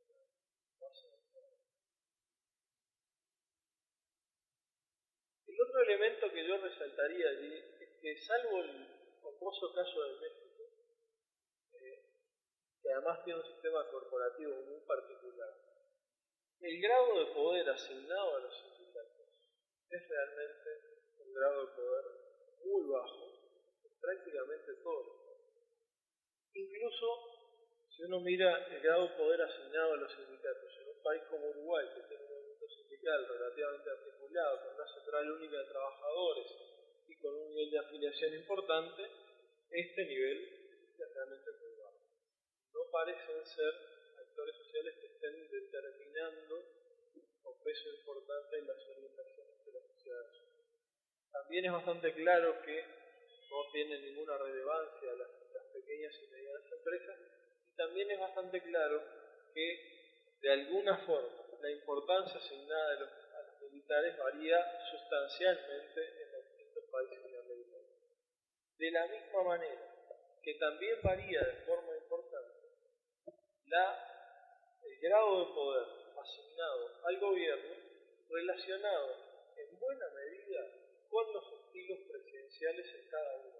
El otro elemento que yo resaltaría allí es que, salvo el famoso caso de México, eh, que además tiene un sistema corporativo muy particular, el grado de poder asignado a los sindicatos es realmente un grado de poder muy bajo en prácticamente todos los países. Incluso si uno mira el grado de poder asignado a los sindicatos en un país como Uruguay, que tiene un movimiento sindical relativamente articulado, con una central única de trabajadores y con un nivel de afiliación importante, este nivel es realmente muy bajo. No parecen ser sectores sociales que estén determinando con peso importante en las orientaciones de la sociedad. También es bastante claro que no tiene ninguna relevancia las, las pequeñas y medianas empresas, y también es bastante claro que de alguna forma la importancia asignada a los, a los militares varía sustancialmente en los distintos países de América. De la misma manera que también varía de forma importante la, el grado de poder asignado al gobierno relacionado en buena medida con los estilos presidenciales en cada uno.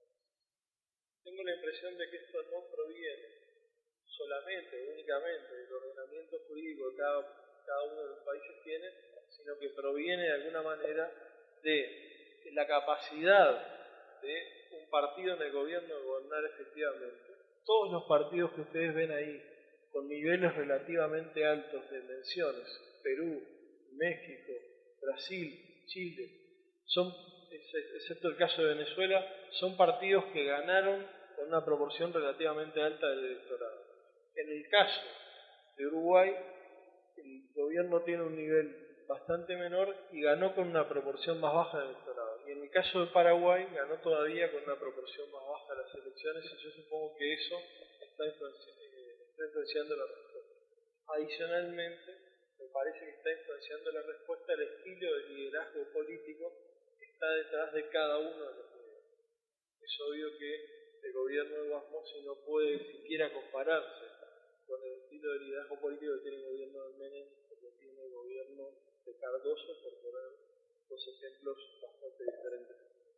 Tengo la impresión de que esto no proviene solamente o únicamente del ordenamiento jurídico que cada, cada uno de los países tiene, sino que proviene de alguna manera de la capacidad de un partido en el gobierno de gobernar efectivamente. Todos los partidos que ustedes ven ahí, con niveles relativamente altos de elecciones, Perú, México, Brasil, Chile, son, excepto el caso de Venezuela, son partidos que ganaron con una proporción relativamente alta del electorado. En el caso de Uruguay, el gobierno tiene un nivel bastante menor y ganó con una proporción más baja del electorado. Y en el caso de Paraguay, ganó todavía con una proporción más baja de las elecciones, y yo supongo que eso está, influenci eh, está influenciando la respuesta. Adicionalmente, me parece que está influenciando la respuesta el estilo de liderazgo político que está detrás de cada uno de los gobiernos. Es obvio que el gobierno de Basmosi no puede siquiera compararse con el estilo de liderazgo político que tiene el gobierno de Menem o que tiene el gobierno de Cardoso, por poner dos ejemplos bastante diferentes.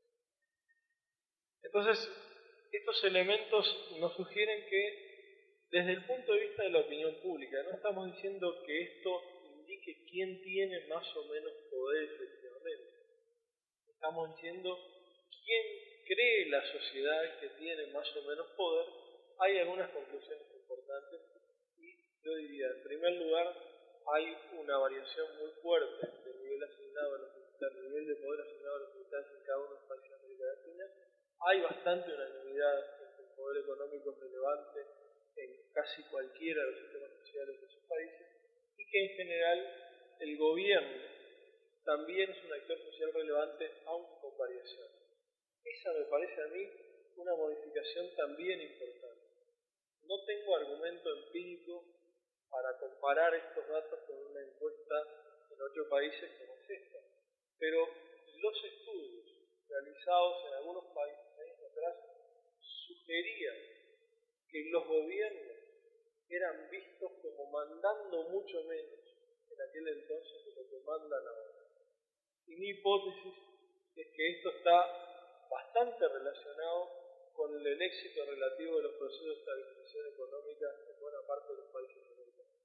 Entonces, estos elementos nos sugieren que desde el punto de vista de la opinión pública, no estamos diciendo que esto indique quién tiene más o menos poder efectivamente. Estamos diciendo quién cree la sociedad que tiene más o menos poder. Hay algunas conclusiones importantes y yo diría, en primer lugar, hay una variación muy fuerte del nivel asignado a los militares, del nivel de poder asignado a los militares en cada uno de los países de América Latina. Hay bastante unanimidad entre el poder económico relevante en casi cualquiera de los sistemas sociales de sus países, y que en general el gobierno también es un actor social relevante, aunque con variaciones. Esa me parece a mí una modificación también importante. No tengo argumento empírico para comparar estos datos con una encuesta en ocho países como es esta, pero los estudios realizados en algunos países años atrás sugerían que los gobiernos eran vistos como mandando mucho menos en aquel entonces de lo que mandan ahora. Y mi hipótesis es que esto está bastante relacionado con el éxito relativo de los procesos de estabilización económica en buena parte de los países americanos.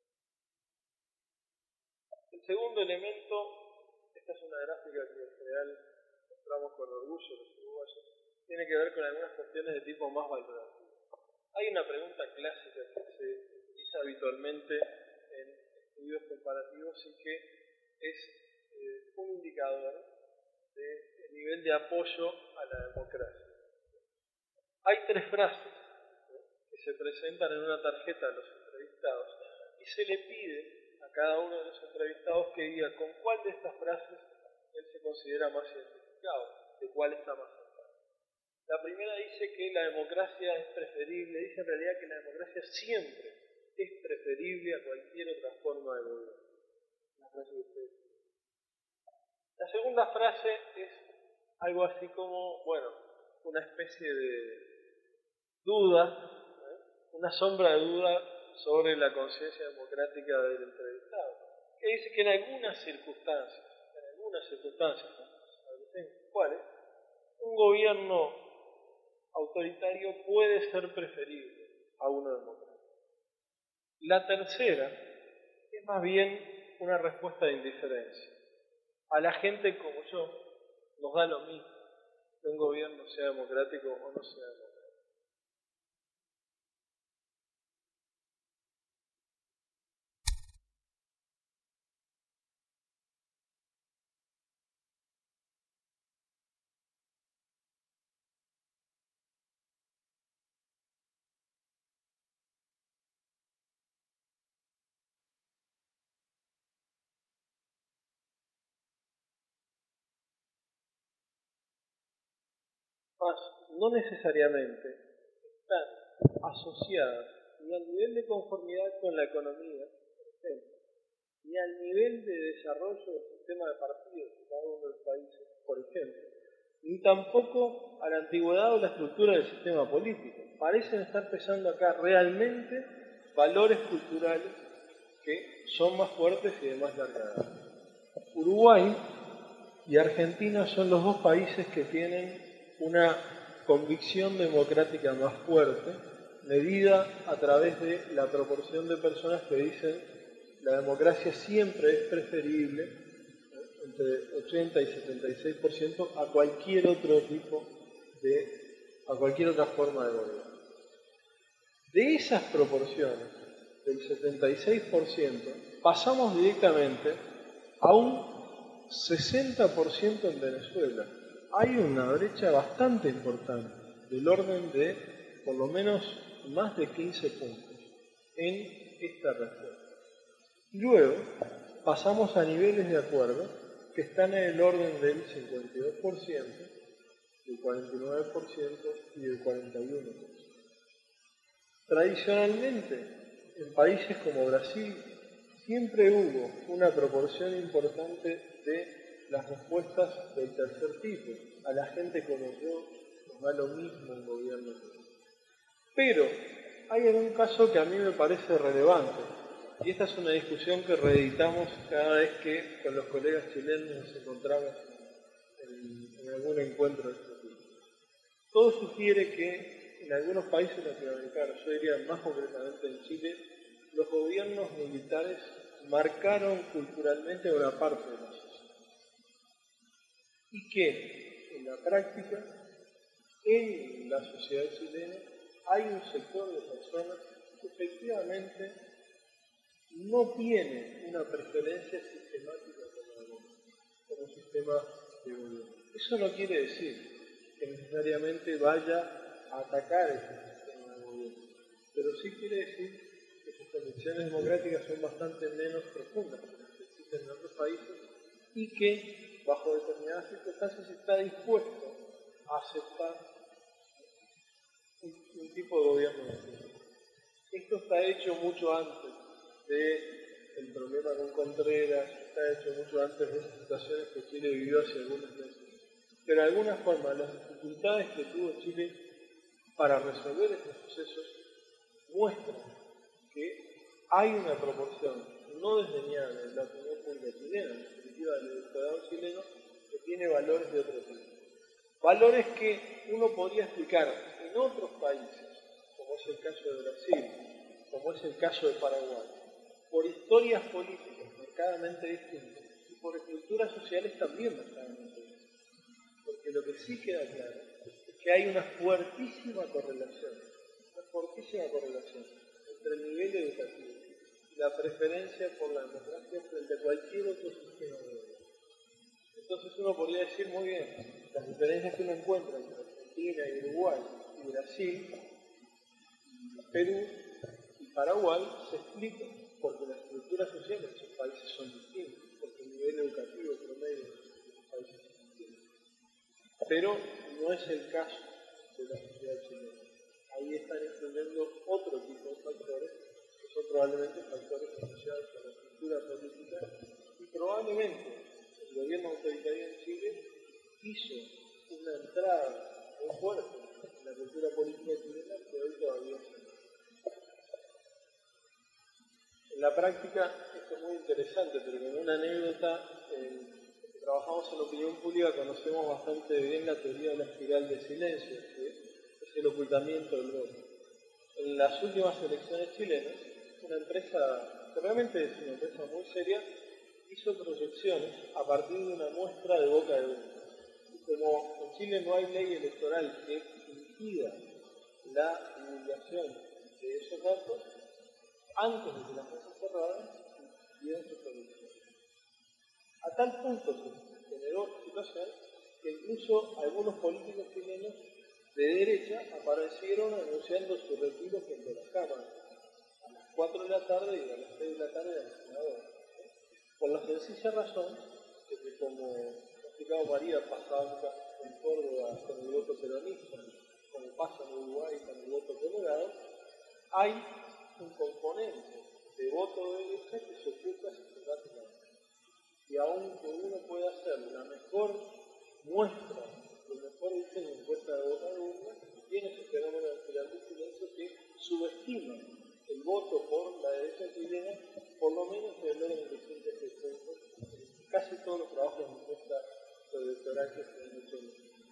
El segundo elemento, esta es una gráfica que en general mostramos con orgullo los uruguayos, tiene que ver con algunas cuestiones de tipo más valorativo. Hay una pregunta clásica que se utiliza habitualmente en estudios comparativos y que es eh, un indicador del nivel de apoyo a la democracia. Hay tres frases que se presentan en una tarjeta a los entrevistados y se le pide a cada uno de los entrevistados que diga con cuál de estas frases él se considera más identificado, de cuál está más cercano. La primera dice que la democracia es preferible, dice en realidad que la democracia siempre es preferible a cualquier otra forma de gobierno. La frase que ustedes dicen. La segunda frase es algo así como, bueno, una especie de duda, ¿eh? una sombra de duda sobre la conciencia democrática del entrevistado, que dice que en algunas circunstancias, en algunas circunstancias, ¿no? ¿Cuáles? Un gobierno autoritario puede ser preferible a uno democrático. La tercera es más bien una respuesta de indiferencia. A la gente como yo nos da lo mismo que un gobierno sea democrático o no sea democrático. más no necesariamente están asociadas ni al nivel de conformidad con la economía, por ejemplo, ni al nivel de desarrollo del sistema de partidos de cada uno de los países, por ejemplo, ni tampoco a la antigüedad o la estructura del sistema político. Parecen estar pesando acá realmente valores culturales que son más fuertes y de más larga edad. Uruguay y Argentina son los dos países que tienen una convicción democrática más fuerte, medida a través de la proporción de personas que dicen la democracia siempre es preferible, ¿eh? entre ochenta y setenta y seis por ciento a cualquier otro tipo de, a cualquier otra forma de gobierno. De esas proporciones, del setenta y seis por ciento, pasamos directamente a un sesenta por ciento en Venezuela. Hay una brecha bastante importante, del orden de por lo menos más de quince puntos en esta respuesta. Y luego pasamos a niveles de acuerdo que están en el orden del cincuenta y dos por ciento, del cuarenta y nueve por ciento y del cuarenta y uno por ciento. Tradicionalmente, en países como Brasil, siempre hubo una proporción importante de las respuestas del tercer tipo. A la gente como yo nos da lo mismo un gobierno. Pero hay algún caso que a mí me parece relevante, y esta es una discusión que reeditamos cada vez que con los colegas chilenos nos encontramos en, en algún encuentro de este tipo. Todo sugiere que en algunos países latinoamericanos, yo diría más concretamente en Chile, los gobiernos militares marcaron culturalmente una parte de la sociedad. Y que, en la práctica, en la sociedad chilena hay un sector de personas que efectivamente no tiene una preferencia sistemática como, como sistema de gobierno. Eso no quiere decir que necesariamente vaya a atacar ese sistema de gobierno, pero sí quiere decir que sus convicciones democráticas son bastante menos profundas que las que existen en otros países y que, bajo determinadas circunstancias, está dispuesto a aceptar un, un tipo de gobierno distinto. Esto está hecho mucho antes del problema con Contreras, está hecho mucho antes de esas situaciones que Chile vivió hace algunos meses. Pero de alguna forma, las dificultades que tuvo Chile para resolver estos procesos muestran que hay una proporción no desdeñable en la opinión pública chilena, en definitiva del electorado chileno, que tiene valores de otro tipo. Valores que uno podría explicar en otros países, como es el caso de Brasil, como es el caso de Paraguay, por historias políticas marcadamente distintas y por estructuras sociales también marcadamente distintas. Porque lo que sí queda claro es que hay una fuertísima correlación, una fortísima correlación entre el nivel educativo y la preferencia por la democracia frente a cualquier otro sistema de gobierno. Entonces uno podría decir muy bien, las diferencias que uno encuentra entre Argentina y Uruguay y Brasil, Perú y Paraguay se explican porque las estructuras sociales de esos países son distintas, porque el nivel educativo promedio de esos países es distinto. Pero no es el caso de la sociedad chilena. Ahí están influyendo otro tipo de factores, que son probablemente factores asociados a la estructura política, y probablemente el gobierno autoritario en Chile hizo una entrada muy fuerte en la cultura política chilena que hoy todavía se. En la práctica, esto es muy interesante, pero como una anécdota, eh, que trabajamos en opinión pública, conocemos bastante bien la teoría de la espiral de silencio, que es el ocultamiento del voto. En las últimas elecciones chilenas, una empresa, que realmente es una empresa muy seria, hizo proyecciones a partir de una muestra de boca de urna. Y como en Chile no hay ley electoral que impida la divulgación de esos datos, antes de que las mesas cerradas, dieron sus proyecciones. A tal punto se generó esta situación que incluso algunos políticos chilenos de derecha aparecieron anunciando su retiro frente a las cámaras a las cuatro de la tarde y a las seis de la tarde a las senadoras. Por la sencilla razón de que, como ha explicado María, pasaban en Córdoba con el voto peronista, como pasa en Uruguay con el voto colorado, hay un componente de voto de derecha que se ocupa sistemáticamente. Y aunque uno pueda hacer la mejor muestra, el mejor diseño de encuesta de voto de urna, tiene ese fenómeno del pilar de silencio que subestima el voto por la derecha chilena, por lo menos en el orden de ciento sesenta, casi todos los trabajos de encuesta electoral que se han hecho en el mundo.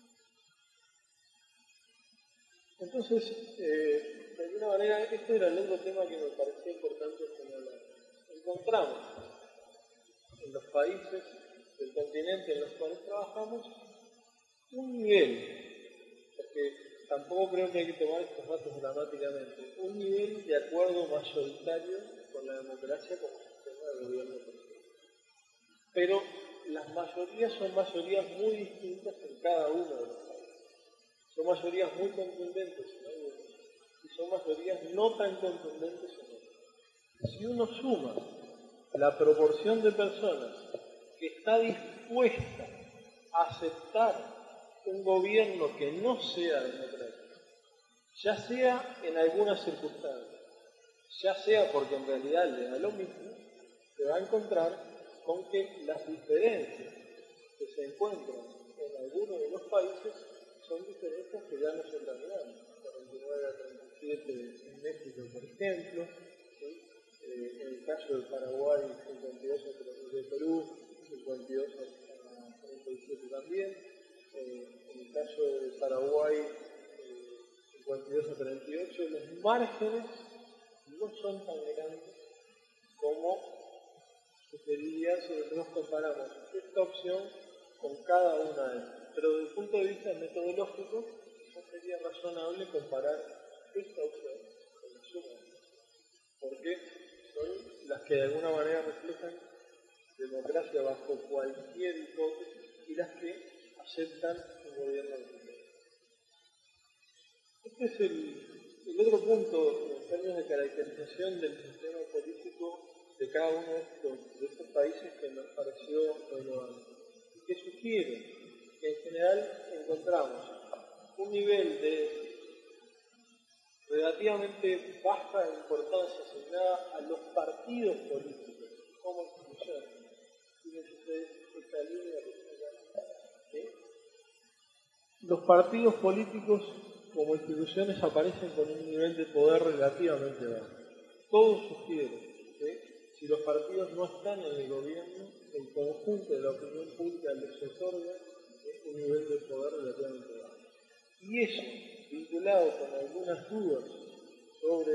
Entonces, eh, de alguna manera, este era el otro tema que me parecía importante señalar. Encontramos en los países del continente en los cuales trabajamos un nivel, porque tampoco creo que hay que tomar estos datos dramáticamente, un nivel de acuerdo mayoritario con la democracia como sistema de gobierno político. Pero las mayorías son mayorías muy distintas en cada uno de los países. Son mayorías muy contundentes en algunos y son mayorías no tan contundentes en otros. Si uno suma la proporción de personas que está dispuesta a aceptar un gobierno que no sea democrático, ya sea en algunas circunstancias, ya sea porque en realidad le da lo mismo, se va a encontrar con que las diferencias que se encuentran en algunos de los países son diferencias que ya no son tan grandes. cuarenta y nueve a treinta y siete en México, por ejemplo, ¿sí? eh, en el caso de Paraguay, cincuenta y dos a de Perú, cincuenta y dos a treinta y siete también, eh, en el caso de Paraguay, eh, cincuenta y dos a treinta y ocho, los márgenes no son tan grandes como sucedería si nosotros comparamos esta opción con cada una de ellas. Pero desde el punto de vista metodológico, no sería razonable comparar esta opción con la suma, porque son las que de alguna manera reflejan democracia bajo cualquier hipótesis y las que aceptan un gobierno de. Este es el, el otro punto en términos de caracterización del sistema político de cada uno de estos, de estos países que nos pareció relevante y que sugiere que en general encontramos un nivel de relativamente baja importancia asignada a los partidos políticos como instituciones. Fíjense ustedes esta línea que se llama, ¿sí? Los partidos políticos como instituciones aparecen con un nivel de poder relativamente bajo. Todo sugiere que si los partidos no están en el gobierno, el conjunto de la opinión pública les otorga ¿sí? un nivel de poder relativamente bajo. Y eso, vinculado con algunas dudas sobre,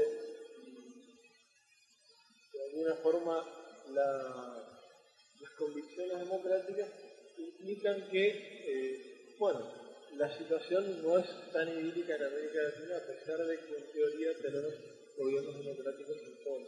de alguna forma, la, las convicciones democráticas, implican que, eh, bueno, la situación no es tan idílica en América Latina, a pesar de que en teoría tenemos gobiernos democráticos en todo.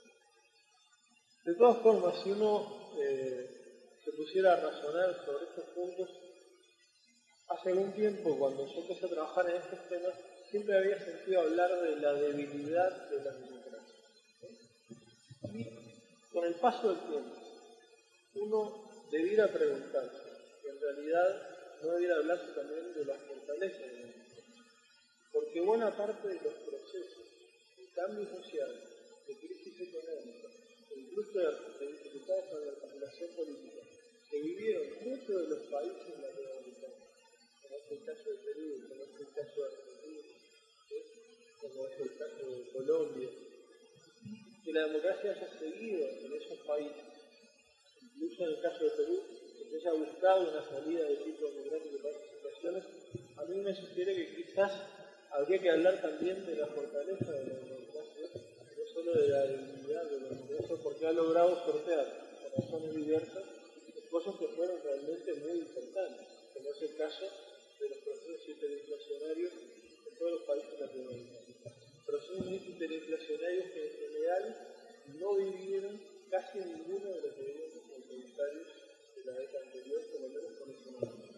De todas formas, si uno eh, se pusiera a razonar sobre estos puntos, hace algún tiempo, cuando yo empecé a trabajar en estos temas, siempre había sentido hablar de la debilidad de las democracias. ¿Sí? Y con el paso del tiempo, uno debiera preguntarse, que en realidad no debiera hablarse también de las fortalezas de la democracia. Porque buena parte de los procesos de cambio social, de crisis económica, e incluso de dificultades con la regulación política, que vivieron muchos de los países latinoamericanos, como es el caso de Perú, como es el caso de Argentina, ¿sí? como es el caso de Colombia, que la democracia haya seguido en esos países, incluso en el caso de Perú, que se haya buscado una salida de tipo democrático para esas situaciones, a mí me sugiere que quizás habría que hablar también de la fortaleza de la democracia, no solo de la debilidad de la democracia, porque ha logrado sortear, por razones diversas, cosas que fueron realmente muy importantes, como es el caso de los procesos hiperinflacionarios en todos los países latinoamericanos. Procesos hiperinflacionarios que en general no vivieron casi en ninguno de los gobiernos autoritarios de la década anterior, por lo menos con ese momento.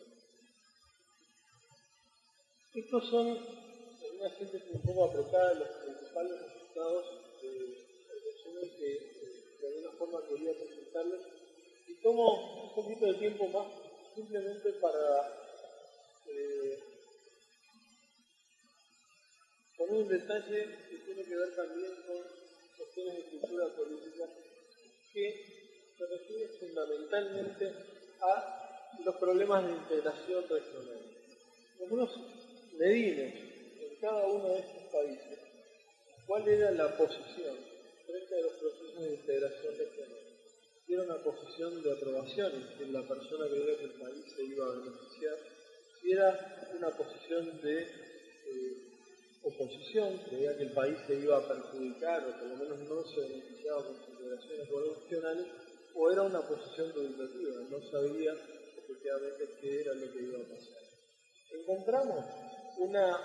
Estos son, en una síntesis un poco apretada, los principales resultados del resumen que eh, de alguna forma quería presentarles. Y tomo un poquito de tiempo más simplemente para eh, con un detalle que tiene que ver también con cuestiones de cultura política que se refiere fundamentalmente a los problemas de integración regional. Nosotros medimos en cada uno de estos países cuál era la posición frente a los procesos de integración regional. Si era una posición de aprobación, en la persona creía que el país se iba a beneficiar, si era una posición de eh, oposición, creía que el país se iba a perjudicar o por lo menos no se beneficiaba con sus integraciones regionales, o era una posición dubitativa, no sabía efectivamente qué era lo que iba a pasar. Encontramos una,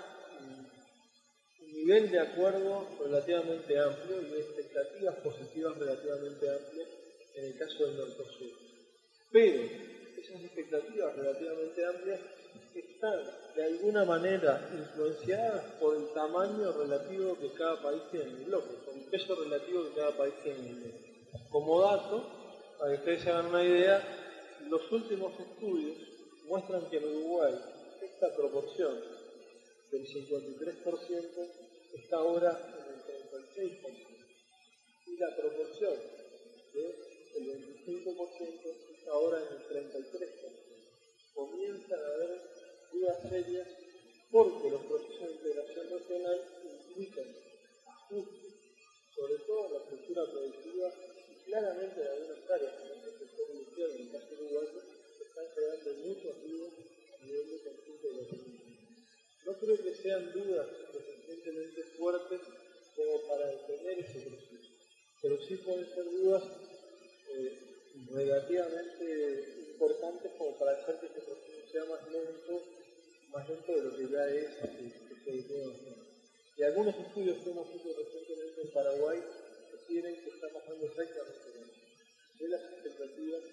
un nivel de acuerdo relativamente amplio y de expectativas positivas relativamente amplias en el caso del Mercosur. Pero esas expectativas relativamente amplias están de alguna manera influenciadas por el tamaño relativo que cada país tiene en el bloque, por el peso relativo que cada país tiene en el bloque. Como dato, para que ustedes se hagan una idea, los últimos estudios muestran que en Uruguay esta proporción del cincuenta y tres por ciento está ahora en el treinta y seis por ciento y la proporción del veinticinco por ciento está ahora en el treinta y tres por ciento. Comienzan a haber dudas serias porque los procesos de integración regional implican ajustes, sobre todo en la estructura productiva y claramente en algunas áreas, como el sector industrial, en el caso uruguayo, se están creando muchas dudas a nivel de conjunto de la economía. No creo que sean dudas lo suficientemente fuertes como para detener ese proceso, pero sí pueden ser dudas eh, relativamente importantes como para hacer que este proceso sea más lento, más lento de lo que ya es, que se dice. Y algunos estudios que hemos hecho recientemente en Paraguay sugieren que está pasando exactamente lo mismo. De las expectativas,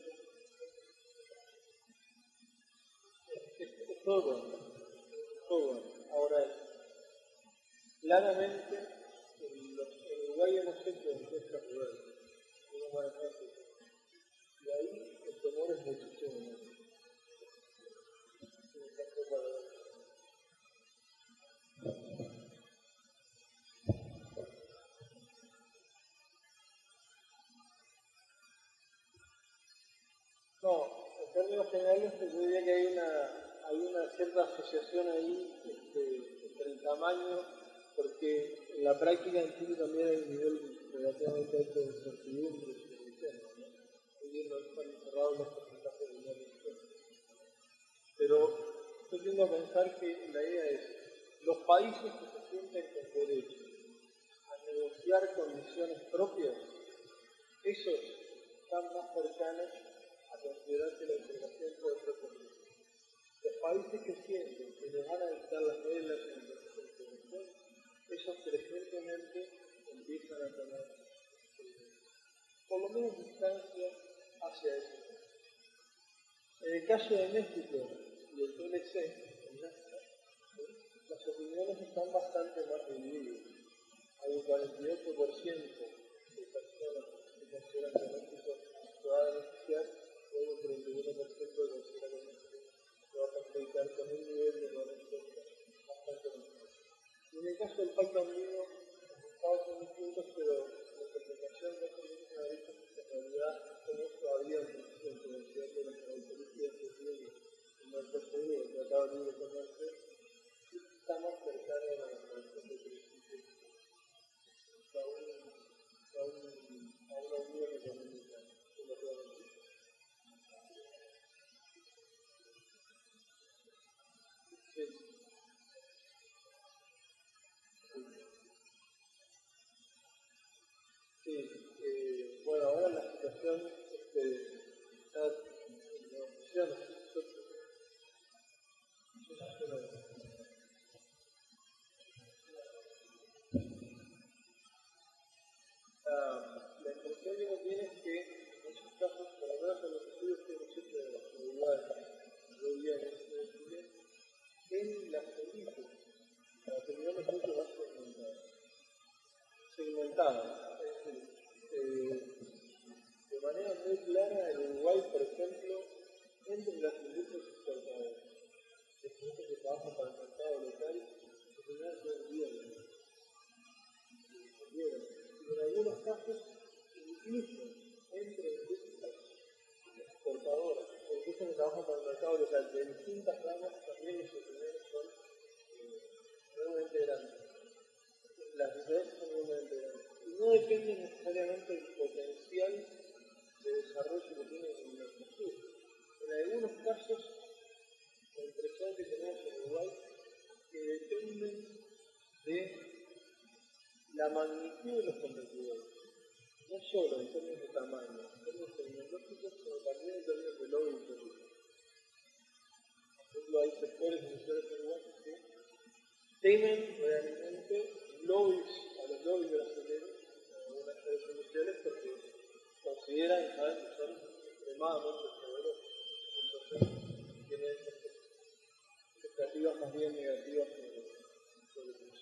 es, es, es todo bueno, todo bueno. Ahora, claramente, en, los, en Uruguay hemos hecho encuestas rurales, hemos manejado eso. Y ahí el temor es muchísimo más. No, en términos generales yo diría que hay una, hay una cierta asociación ahí este, entre el tamaño, porque en la práctica en Chile también hay un nivel relativamente alto de incertidumbre sobre el tema, ¿no? Hoy no están encerrados los porcentajes de dinero. Pero yo tiendo a pensar que la idea es, los países que se sienten con derecho a negociar condiciones propias, esos están más cercanos a considerar que la integración puede ser posible. Los países que sienten que les van a dictar las reglas en el proceso de integración, esos crecientemente empiezan a tener eh, por lo menos distancia hacia eso. En el caso de México y el T L C, el NAFTA, ¿sí? Las opiniones están bastante más divididas. Hay un cuarenta y ocho por ciento de personas que consideran que México se va a beneficiar, y hay un treinta y uno por ciento que considera que México se va a perjudicar con un nivel de gobernanza bastante más. Y en el caso del Pacto Andino, los estados son distintos, pero la interpretación de estos grupos de derechos en realidad tenemos todavía un proceso de integración de las características que tiene el Mercosur y el Tratado de Libre Comercio, y estamos cercanos a la relación de principios a, un, a, un, a una unión económica relativamente. Sí. Sí, eh, bueno, ahora la situación este, está en negociaciones. La impresión que uno tiene es que en esos casos, por lo menos en los estudios que hemos hecho de la seguridad de la en Chile, en incluso entre empresas exportadoras, empresas que trabajan para el mercado local de distintas ramas, también los opiniones son eh, realmente grandes. Las diferencias son realmente grandes. Y no depende necesariamente del potencial de desarrollo que tiene la infraestructura. En algunos casos, la impresión que tenemos en Uruguay que dependen de la magnitud de los competidores, no solo en términos de tamaño, en términos tecnológicos, sino también en términos de lobby político. Por ejemplo, hay sectores industriales uruguayos que temen realmente lobbies, a los lobbies brasileños, a algunas sectores industriales, porque consideran y saben que son extremadamente poderosos. Entonces, tienen expectativas más bien negativas sobre, sobre eso.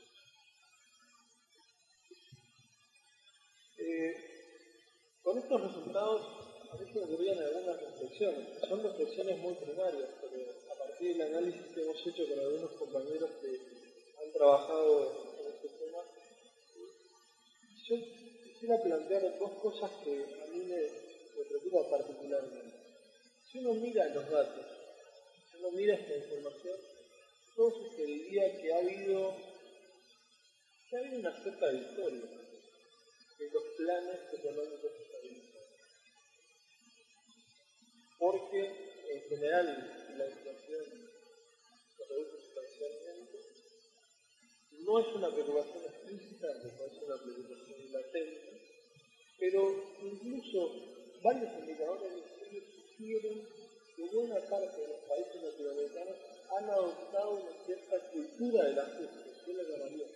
Eh, con estos resultados, a mí se me ocurrían algunas reflexiones. Son reflexiones muy primarias, pero a partir del análisis que hemos hecho con algunos compañeros que han trabajado en este tema, yo quisiera plantear dos cosas que a mí me, me preocupan particularmente. Si uno mira los datos, si uno mira esta información, todo sugeriría que ha habido, que ha habido una cierta victoria de los planes económicos estabilizados. Porque, en general, la inflación se reduce sustancialmente. No es una preocupación explícita, no es una preocupación latente, pero incluso varios indicadores de estudio sugieren que buena parte de los países latinoamericanos han adoptado una cierta cultura del ajuste, yo la llamaría.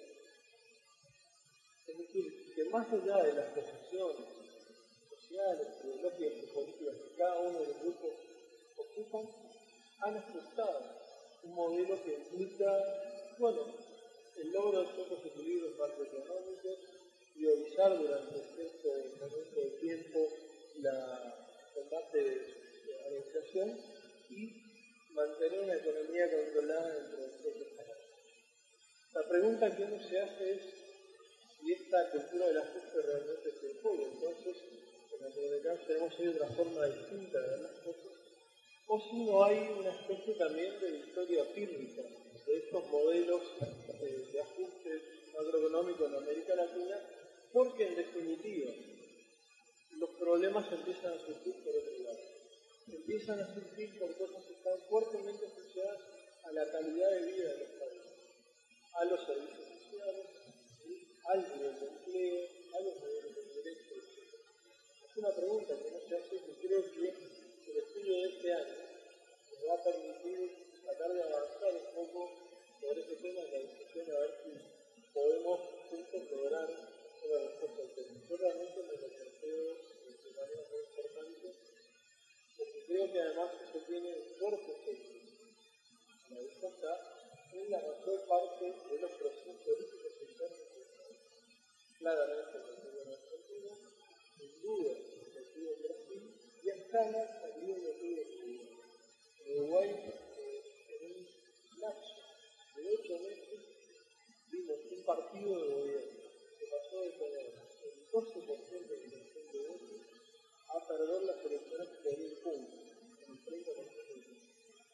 Es decir, que más allá de las posiciones sociales, ideológicas y políticas que cada uno de los grupos ocupan, han ajustado un modelo que implica, bueno, el logro de ciertos equilibrios macroeconómicos, priorizar durante cierto momento de tiempo la combate a la inflación y mantener una economía controlada dentro de ciertos parámetros. La pregunta que uno se hace es si esta cultura del ajuste realmente se impone. Entonces, en latinoamericanos tenemos hoy otra forma distinta de ver las cosas, o si no hay una especie también de historia pírrica de estos modelos eh, de ajuste macroeconómico en América Latina, porque en definitiva los problemas empiezan a surgir por otro lado. Empiezan a surgir por cosas que están fuertemente asociadas a la calidad de vida de los países, a los servicios sociales, al nivel de empleo, a los niveles de ingresos, etcétera. Es una pregunta que no se hace y creo que el estudio de este año nos va a permitir tratar de avanzar un poco sobre ese tema en la discusión, a ver si podemos juntos lograr una respuesta al tema. Yo realmente me lo planteo de manera muy importante, porque creo que además esto tiene fuertes efectos. La vista está en la mayor parte de los procesos políticos internos. Claramente el partido en Argentina, sin duda el partido en Brasil, y a escala también el partido en Uruguay. En Uruguay, eh, en un lapso de ocho meses, vimos un partido de gobierno que pasó de tener el doce por ciento de intención de votos a perder las elecciones por un punto, en el treinta por ciento de intención.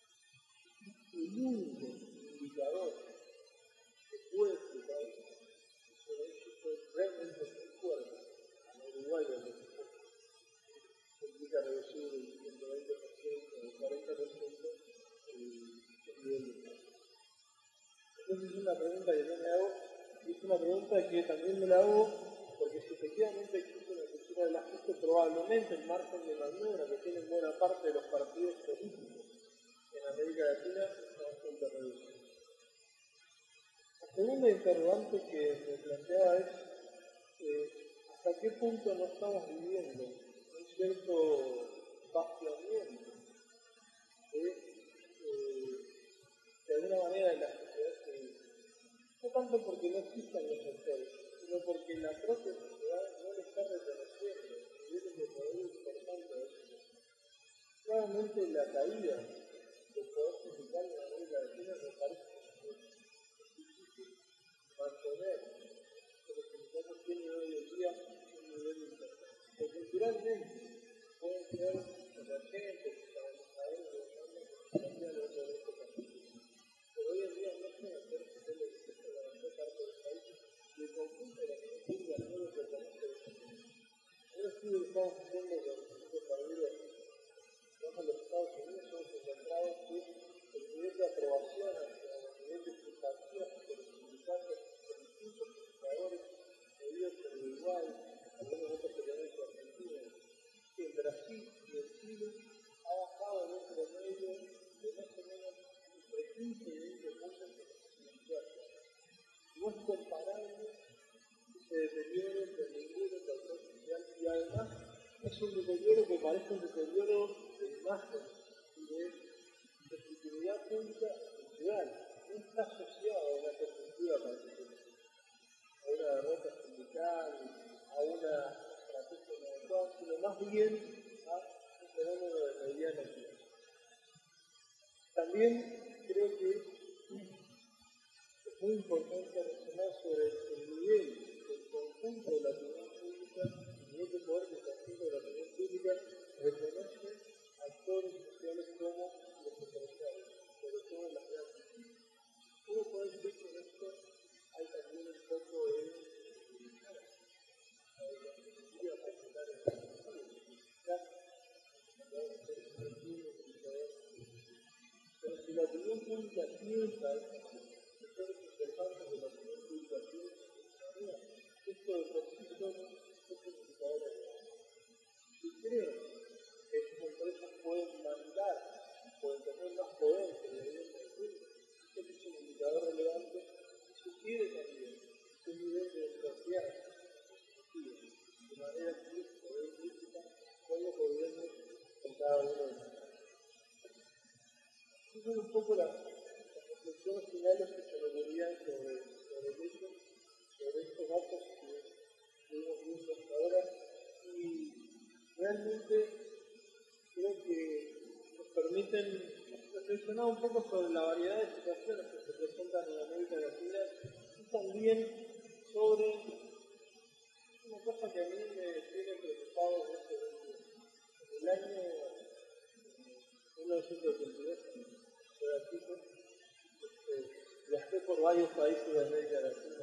El único indicador que puede explicar realmente muy fuerte a Uruguay, que implica reducir el ciento veinte por ciento, el cuarenta por ciento el nivel de inflación. Entonces es una pregunta que yo me hago, y es una pregunta que también me la hago porque si efectivamente existe una cultura del ajuste, probablemente el margen de maniobra que tienen buena parte de los partidos políticos en América Latina está bastante reducido. La segunda interrogante que me planteaba es eh, hasta qué punto no estamos viviendo un cierto vaciamiento de, eh, de alguna manera de la sociedad civil. No tanto porque no existan los sectores, sino porque la propia sociedad no le está reconociendo niveles de poder importantes a eso. Claramente la caída del poder sindical en América Latina me parece que es difícil mantener, pero los sindicatos tienen hoy en día un nivel importante. Porque quince y veinte puntos mensuales. No es comparable ese deterioro con ningún factor social y además es un deterioro que parece un deterioro de imagen y de legitimidad pública real. No está asociado a una perspectiva particular, a una derrota sindical, a una estrategia inadecuada, sino más bien a un fenómeno de mediano plazo. También creo que es muy importante mencionar sobre el nivel del conjunto de la opinión pública, el nivel de poder del conjunto de la opinión pública reconoce actores sociales como los empresarios, sobre todo en las grandes ciudades. Uno puede decir que en esto hay también un poco de pero si la opinión pública piensa, sectores importantes de la opinión pública piensan, esto de por sí solo es un indicador relevante. Si creen que sus empresas pueden mandar, pueden tener más poder que el gobierno público, esto es un indicador relevante y sugiere también un nivel de desconfianza de manera explícita o implícita con los gobiernos en cada uno de los países. Esas son un poco las, las reflexiones finales que se me verían sobre, sobre eso, sobre estos datos que estuvimos viendo hasta ahora y realmente creo que nos permiten reflexionar un poco sobre la variedad de situaciones que se presentan en América Latina y también sobre una cosa que a mí me tiene preocupado en este momento. En el año mil novecientos ochenta y dos, este, viajé por varios países de América Latina,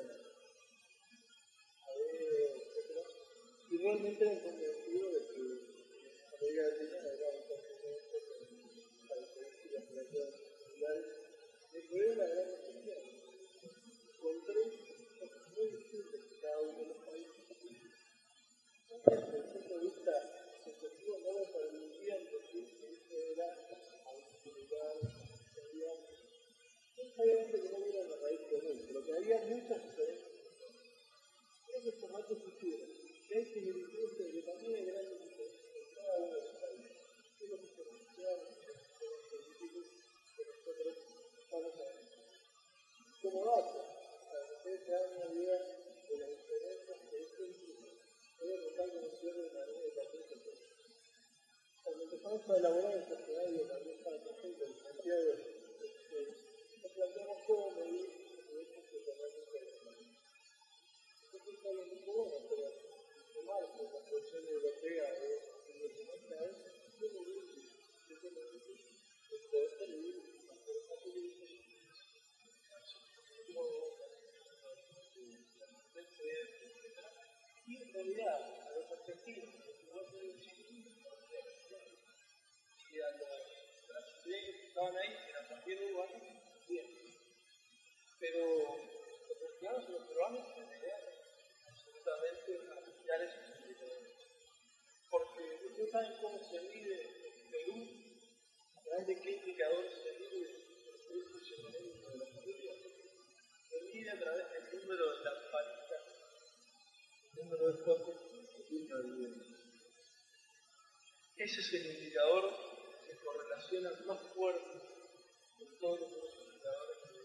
a ver, etcétera, y realmente me he convencido de que América Latina era un continente con características relativamente similares, de que era una gran necesidad. Encontré cosas muy distintas en cada uno de los países. Desde el punto de vista subjetivo no me permitían decir que eso era autoridad, autoridad. Obviamente que no hubiera una raíz común, pero que había muchas diferencias. Creo que estos datos sugieren que hay similitudes que también hay grandes diferencias en cada uno de los países. Es lo que se refiere a los sistemas políticos que nosotros estamos hablando. Como dato, para que ustedes se hagan una idea de las diferencias que esto implica, voy a contar con un cierre de manera de catorce por ciento. Cuando empezamos a elaborar el escenario también para el conjunto de Santiago, nos planteamos cómo medir los derechos económicos de los países. Entonces alguien dijo, bueno, pero el marco de la Constitución Europea de los noventa es que medir el económico de poder medir las fuerzas políticas y en realidad a los argentinos, a los uruguayos y chilenos, y a los brasileños que estaban ahí, que eran también uruguayos, bien. Pero los mexicanos y los peruanos en realidad absolutamente oficiales y solidarios. Porque ustedes saben cómo se mide en Perú, a través de qué indicador se mide el funcionamiento de la familia. Se mide a través del número de las parejas, el número de focos que tiene la vivienda. Ese es el indicador que correlaciona más fuerte con todos los otros indicadores que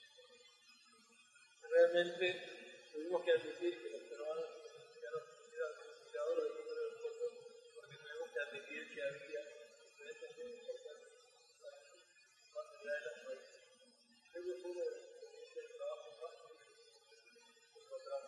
realmente tuvimos que admitir que los peruanos y los mexicanos eran el indicador del número de focos porque tuvimos que admitir que había diferencias muy importantes más allá de las raíces. Creo que fue una de las experiencias de trabajo más que encontramos.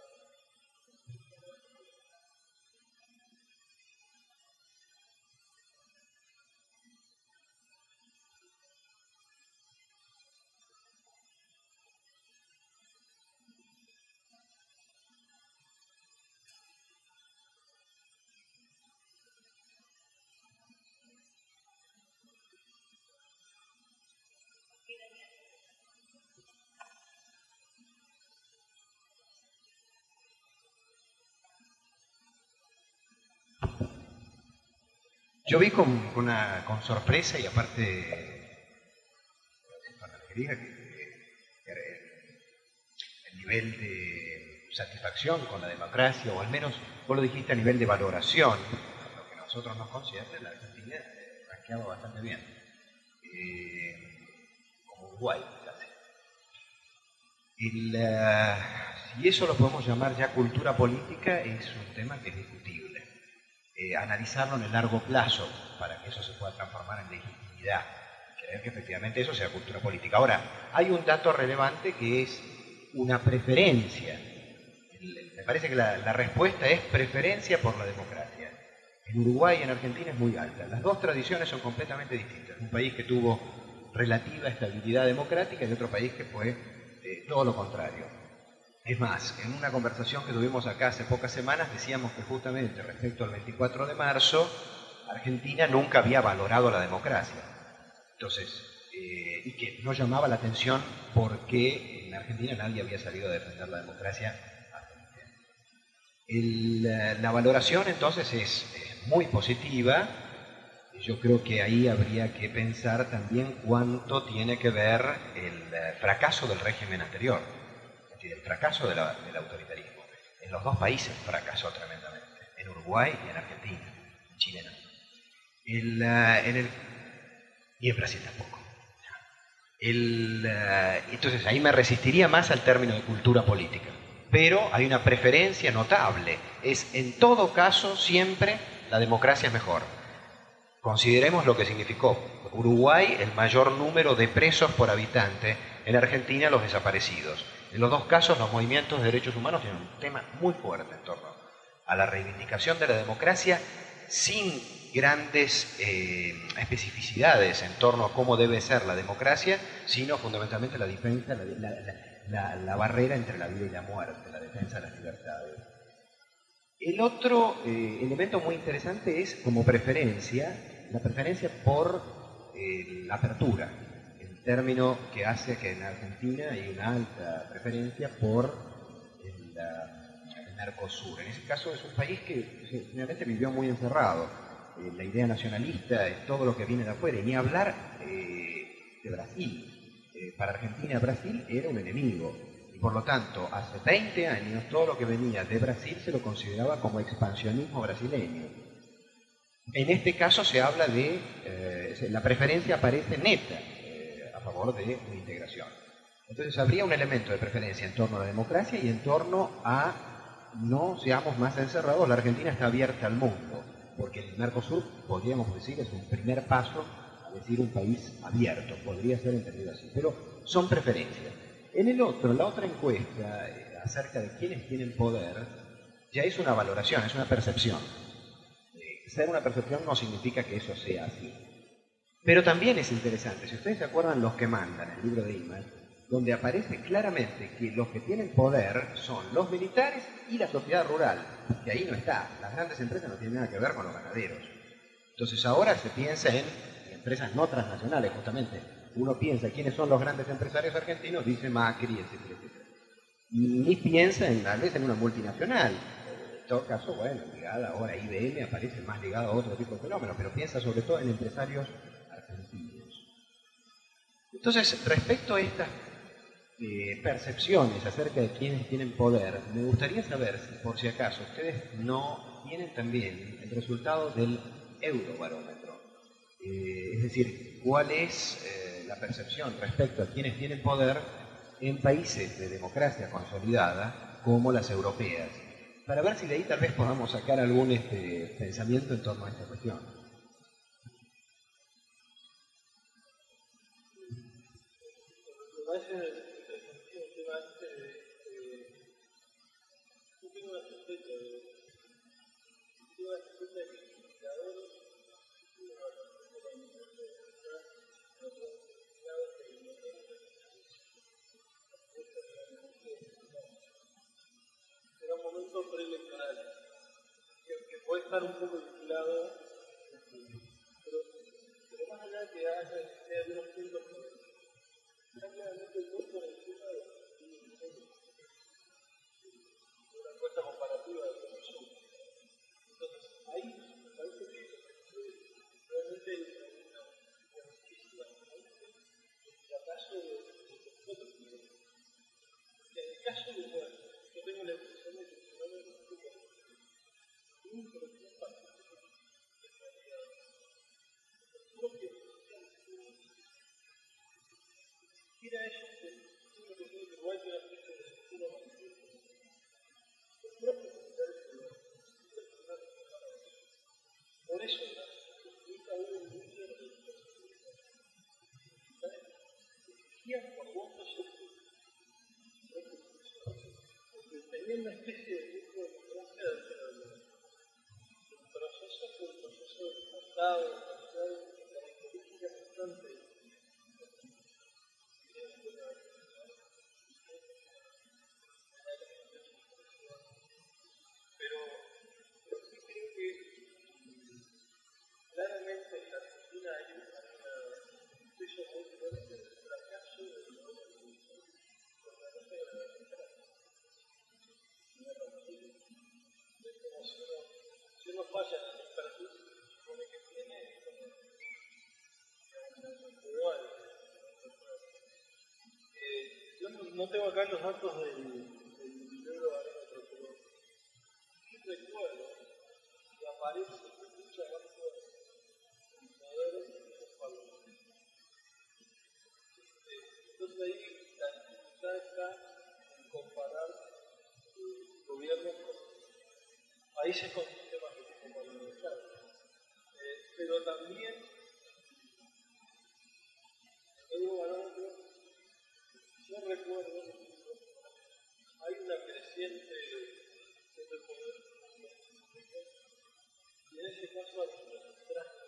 Yo vi con, una, con sorpresa y aparte, diga que, que el nivel de satisfacción con la democracia, o al menos vos lo dijiste a nivel de valoración, lo que nosotros nos concierne, la Argentina ranqueaba bastante bien, eh, como Uruguay casi. El, uh, si eso lo podemos llamar ya cultura política, es un tema que es discutible. Eh, analizarlo en el largo plazo para que eso se pueda transformar en legitimidad, creer que efectivamente eso sea cultura política. Ahora, hay un dato relevante que es una preferencia. El, me parece que la, la respuesta es preferencia por la democracia. En Uruguay y en Argentina es muy alta. Las dos tradiciones son completamente distintas. Un país que tuvo relativa estabilidad democrática y otro país que fue eh, todo lo contrario. Es más, en una conversación que tuvimos acá hace pocas semanas decíamos que justamente respecto al veinticuatro de marzo, Argentina nunca había valorado la democracia. Entonces, eh, y que no llamaba la atención porque en Argentina nadie había salido a defender la democracia. El, la valoración entonces es, es muy positiva. Yo creo que ahí habría que pensar también cuánto tiene que ver el fracaso del régimen anterior, es decir, el fracaso de la, del autoritarismo. En los dos países fracasó tremendamente, en Uruguay y en Argentina, en Chile no. El, uh, en el, y en Brasil tampoco. El, uh, entonces ahí me resistiría más al término de cultura política. Pero hay una preferencia notable. Es en todo caso siempre la democracia es mejor. Consideremos lo que significó Uruguay, el mayor número de presos por habitante, en Argentina los desaparecidos. En los dos casos los movimientos de derechos humanos tienen un tema muy fuerte en torno a la reivindicación de la democracia sin grandes eh, especificidades en torno a cómo debe ser la democracia, sino fundamentalmente la defensa, la, la, la, la barrera entre la vida y la muerte, la defensa de las libertades. El otro eh, elemento muy interesante es, como preferencia, la preferencia por eh, la apertura, el término que hace que en Argentina hay una alta preferencia por el, uh, el Mercosur. En ese caso es un país que finalmente vivió muy encerrado. Eh, la idea nacionalista es todo lo que viene de afuera, y ni hablar eh, de Brasil. Eh, para Argentina, Brasil era un enemigo. Y por lo tanto, hace veinte años, todo lo que venía de Brasil se lo consideraba como expansionismo brasileño. En este caso se habla de, eh, la preferencia aparece neta eh, a favor de una integración. Entonces habría un elemento de preferencia en torno a la democracia y en torno a no seamos más encerrados. La Argentina está abierta al mundo, porque el Mercosur, podríamos decir, es un primer paso a decir un país abierto, podría ser entendido así, pero son preferencias. En el otro, la otra encuesta eh, acerca de quiénes tienen poder, ya es una valoración, es una percepción. Eh, ser una percepción no significa que eso sea así. Pero también es interesante, si ustedes se acuerdan los que mandan, el libro de Iman, donde aparece claramente que los que tienen poder son los militares y la sociedad rural, que ahí no está. Las grandes empresas no tienen nada que ver con los ganaderos. Entonces ahora se piensa en empresas no transnacionales, justamente. Uno piensa quiénes son los grandes empresarios argentinos, dice Macri, etcétera, etcétera. Ni piensa en, tal vez en una multinacional. En todo caso, bueno, ligada ahora a I B M, aparece más ligada a otro tipo de fenómenos, pero piensa sobre todo en empresarios argentinos. Entonces, respecto a estas eh, percepciones acerca de quienes tienen poder, me gustaría saber si, por si acaso, ustedes no tienen también el resultado del Eurobarómetro. Eh, es decir, cuál es eh, la percepción respecto a quienes tienen poder en países de democracia consolidada como las europeas, para ver si de ahí tal vez podamos sacar algún este, pensamiento en torno a esta cuestión. Será un momento preelectoral, que, que puede estar un poco vinculado, pero, pero más allá de que haya de algunos puntos, está claramente el voto por encima de una encuesta comparativa de cómo son. Entonces, ahí me parece que realmente hay una difícil, el fracaso de decía a ellos que uno que tiene que Uruguay tiene una especie de futuro manifiesto. Los propios militares peruanos, por eso nunca hubo un mundo de la exigían por votos porque tenían una especie de grupo de democracia dentro del proceso, fue un proceso de Estado, de características bastante. Pero sí creo que claramente en la Argentina hay un sello muy fuerte del fracaso de la organización por la cosa de la democracia. Es como si uno, si uno falla en el expertise, se supone que tiene como eh, yo no, no tengo acá los datos del, del libro de Arómetro, pero sí recuerdo que aparece mucha más fuerza en poderes de los parlamentos. Entonces ahí la dificultad está en comparar eh, gobiernos con países con sistemas de tipo parlamentario. Eh, pero también el libro de Arómetro, yo recuerdo, hay una creciente de poder y en ese caso hay un traje.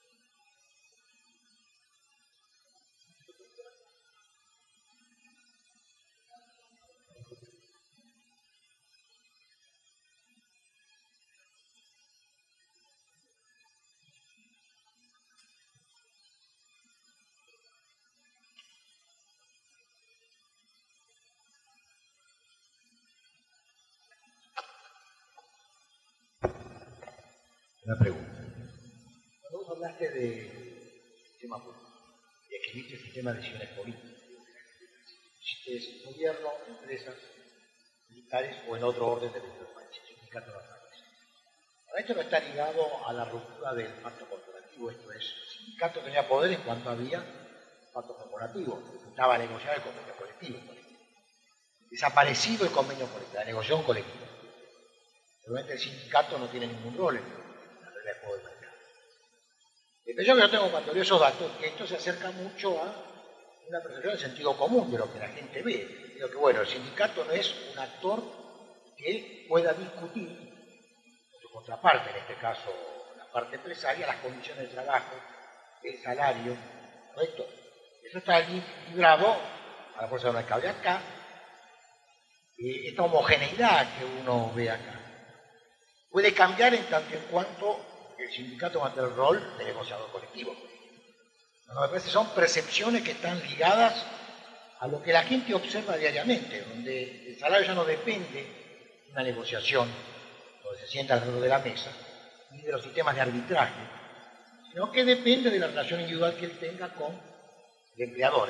Una pregunta. Cuando vos hablaste de sistema político y escribiste el sistema de decisiones políticas, es gobierno, empresas, militares o en otro orden de nuestro país, sindicatos de la país. Ahora, esto no está ligado a la ruptura del pacto corporativo, esto es, el sindicato tenía poder en cuanto había pacto corporativo, estaba a negociar el convenio colectivo. Desaparecido el convenio colectivo, la negociación colectiva. Realmente el sindicato no tiene ningún rol en la regla de juego del mercado. La impresión que yo tengo cuando leo esos datos es que esto se acerca mucho a una percepción del sentido común de lo que la gente ve. Digo que bueno, el sindicato no es un actor que pueda discutir con su contraparte, en este caso la parte empresaria, las condiciones de trabajo, el salario, ¿correcto? Eso está librado a la fuerza de una cable acá, eh, esta homogeneidad que uno ve acá. Puede cambiar en tanto en cuanto el sindicato va a tener el rol de negociador colectivo. No, me parece que son percepciones que están ligadas a lo que la gente observa diariamente, donde el salario ya no depende de una negociación, donde se sienta alrededor de la mesa, ni de los sistemas de arbitraje, sino que depende de la relación individual que él tenga con el empleador.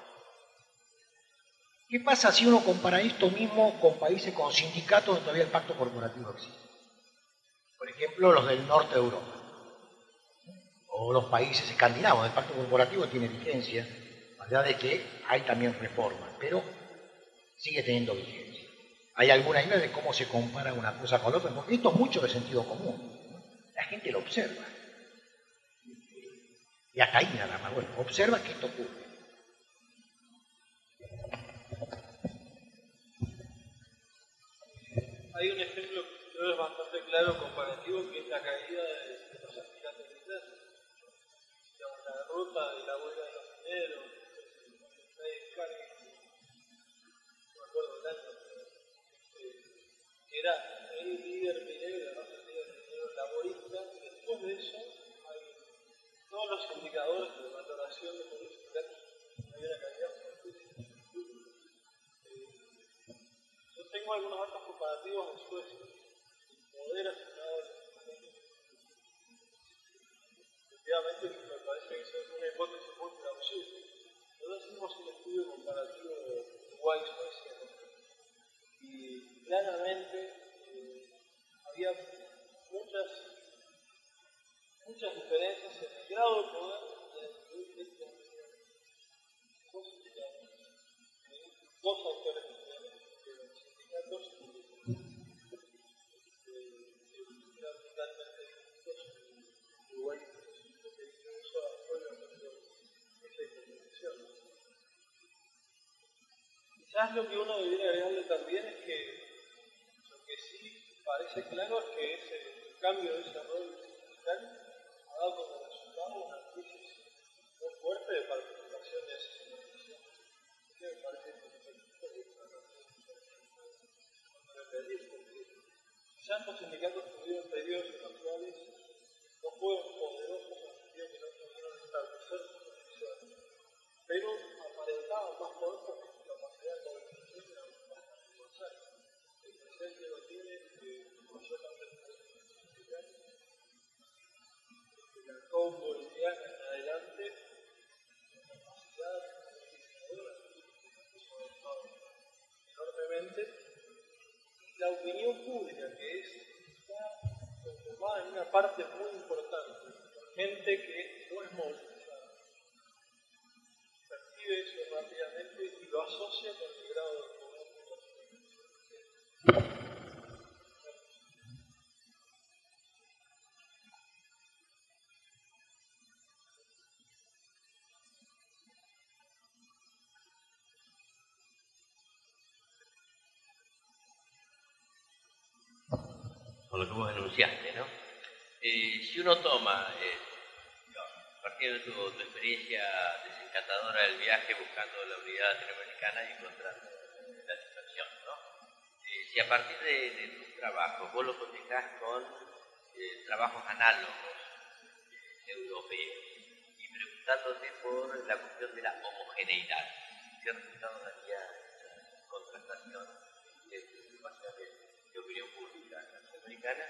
¿Qué pasa si uno compara esto mismo con países con sindicatos donde todavía el pacto corporativo existe? Por ejemplo, los del norte de Europa, o los países escandinavos. El pacto corporativo tiene vigencia, más allá de que hay también reformas, pero sigue teniendo vigencia. Hay alguna idea de cómo se compara una cosa con la otra, porque esto es mucho de sentido común, ¿no? La gente lo observa. Y hasta ahí nada más, bueno, observa que esto ocurre. Hay un ejemplo que creo es bastante claro comparativo, que es la caída de los aspirantes militares. Digamos, la derrota de la huelga de los mineros, el cargue, no me acuerdo el año, que era el líder minero, ¿no? El líder minero laborista, y después de eso hay todos los indicadores de valoración de política, hay una caída fortísima. Yo tengo algunos datos comparativos de Suecia, el poder asignado a los sindicatos. Efectivamente, me parece que eso es una hipótesis muy plausible. Nosotros hicimos un estudio comparativo de Uruguay-Suecia, ¿no? Y claramente eh, había muchas, muchas diferencias en el grado de poder y en el nivel de financiación. Dos indicadores. dos autores que los sindicatos eran totalmente distintos. Uruguay que incluso apoya esa interpretación. Quizás lo que uno debería agregarle también es que lo que sí parece claro es que ese el cambio de ese rol sindical ha dado como resultado una crisis muy fuerte de participación de esa organización. Me parece que quizás los sindicatos tuvieron periodos en los cuales no fueron poderosos en el sentido que no pudieron establecer sus posiciones, pero aparentaban más poder porque su capacidad de organización era bastante más alta. El presente lo tiene que mayor la sindical, de la COP boliviana en adelante, la capacidad organizadora enormemente. La opinión pública, que es, está conformada en una parte muy importante, gente que no es movilizada, percibe eso rápidamente y lo asocia con el grado de poder de los con lo que vos enunciaste, ¿no? Eh, si uno toma, eh, a partir de tu, tu experiencia desencantadora del viaje buscando la unidad latinoamericana y encontrando la situación, ¿no? Eh, si a partir de, de tu trabajo vos lo cotejás con eh, trabajos análogos eh, europeos y preguntándote por la cuestión de la homogeneidad, ¿qué resultado daría esa contrastación de preocupaciones de opinión pública latinoamericana?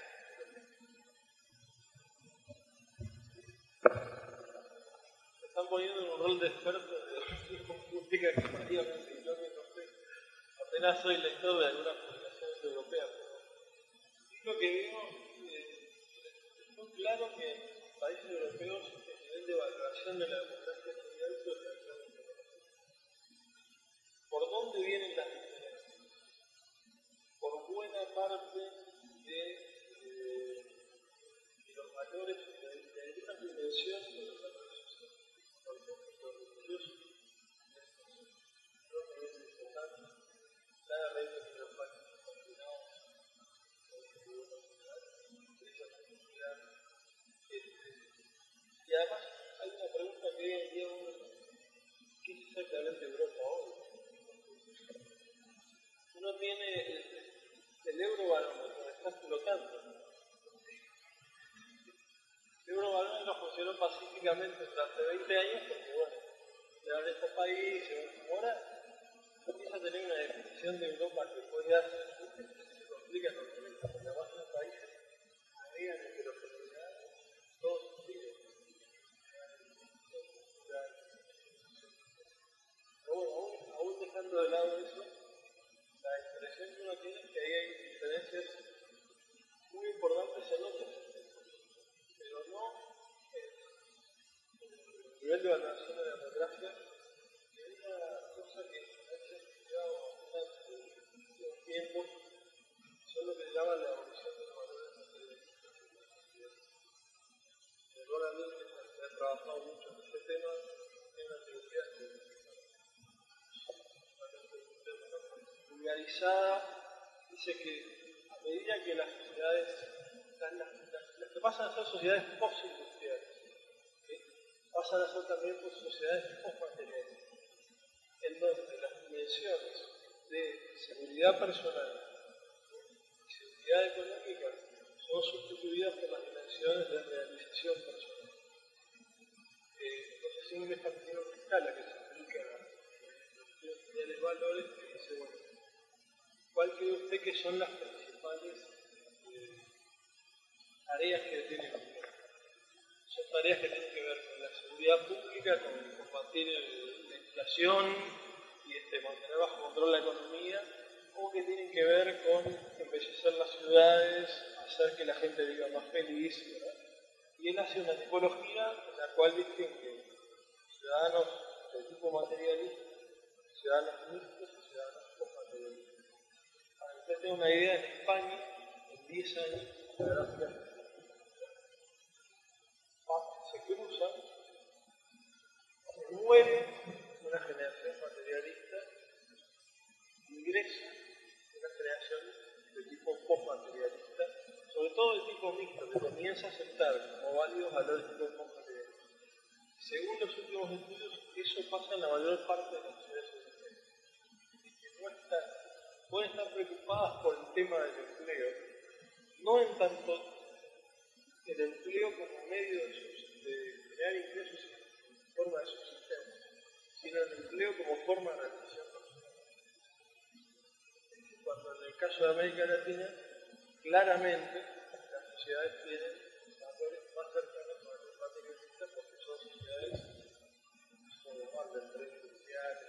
Se están poniendo en un rol de experto de opinión pública que María me enseñó que no sé. Apenas soy lector de algunas publicaciones europeas, pero lo que veo eh, es muy claro que en los países europeos el nivel de valoración de la democracia es muy alto y relativamente conocido. ¿Por dónde vienen las diferencias? Por buena parte de, eh, de los valores, de, de algunas dimensiones de los valores sociales. Por ejemplo, los religiosos, creo que es importante, claramente que los países combinados con el gobierno nacional, esa comunidad. Y además hay una pregunta que hoy en día uno, ¿qué es exactamente Europa hoy? Uno tiene el, el eurobarómetro, está explotando. El eurobarómetro funcionó pacíficamente durante veinte años porque, bueno, llevan estos países, ahora empieza a tener una definición de Europa que puede hacer, se complica enormemente, porque además los países agregan que los generales, todos siguen. Pero bueno, aún, aún dejando de lado eso, la impresión que uno tiene es que ahí hay diferencias muy importantes en otros aspectos, pero no en el nivel de valoración de la democracia, que es una cosa que se ha estudiado bastante en los tiempos, son lo que se llama la evolución de los valores materialistas. Ahora mismo se ha trabajado mucho en este tema, en una teoría que vulgarizada, dice que a medida que las sociedades, las, las, las que pasan a ser sociedades postindustriales, ¿sí? pasan a ser también pues, sociedades postmateriales, en donde las dimensiones de seguridad personal y seguridad económica son sustituidas por las dimensiones de realización personal. Eh, entonces, sin un estabilidad fiscal a que se aplica los valores, que dice, bueno, ¿cuál cree usted que son las principales eh, tareas que tiene el gobierno? Son tareas que tienen que ver con la seguridad pública, con combatir el, la inflación y este, mantener bajo control la economía, o que tienen que ver con embellecer las ciudades, hacer que la gente viva más feliz, ¿verdad? Y él hace una tipología en la cual distingue ciudadanos de tipo materialista, ciudadanos mixtos y ciudadanos tengo una idea, en España, en diez años, la gráfica se cruzan, se muere una generación materialista, ingresa una generación de tipo postmaterialista, sobre todo de tipo mixto, que comienza a aceptar como válidos valores de tipo postmaterialista. Según los últimos estudios, eso pasa en la mayor parte de las sociedades europeas, que no están, pueden estar preocupadas por el tema del empleo, no en tanto el empleo como medio de, sus, de crear ingresos en forma de subsistencia, sino el empleo como forma de realización personal. Cuando en el caso de América Latina, claramente las sociedades tienen valores más cercanos a los materialistas porque son sociedades como de empresas industriales.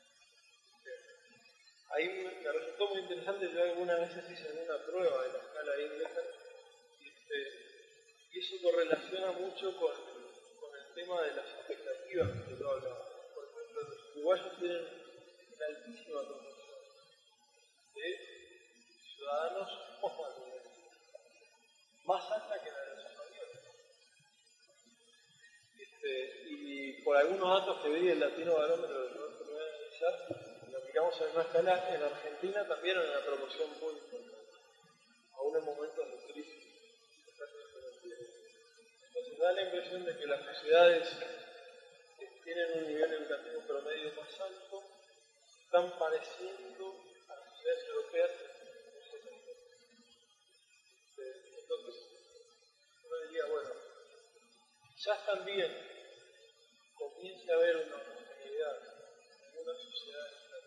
Ahí me, me resultó muy interesante, yo algunas veces hice una prueba de la escala Indecker y, este, y eso correlaciona mucho con, con el tema de las expectativas que yo hablaba. Por ejemplo, los uruguayos tienen una altísima proporción de ciudadanos postmaterialistas, más alta que la de los españoles. Este, y por algunos datos que vi del Latino Barómetro de Roberto me voy a analizar, lo miramos en una escala, en Argentina también en una proporción muy importante, aún en momentos de crisis. Entonces da la impresión de que las sociedades que tienen un nivel educativo promedio más alto están pareciendo a las sociedades europeas. Entonces uno diría, bueno, quizás también comience a haber una oportunidad en una sociedad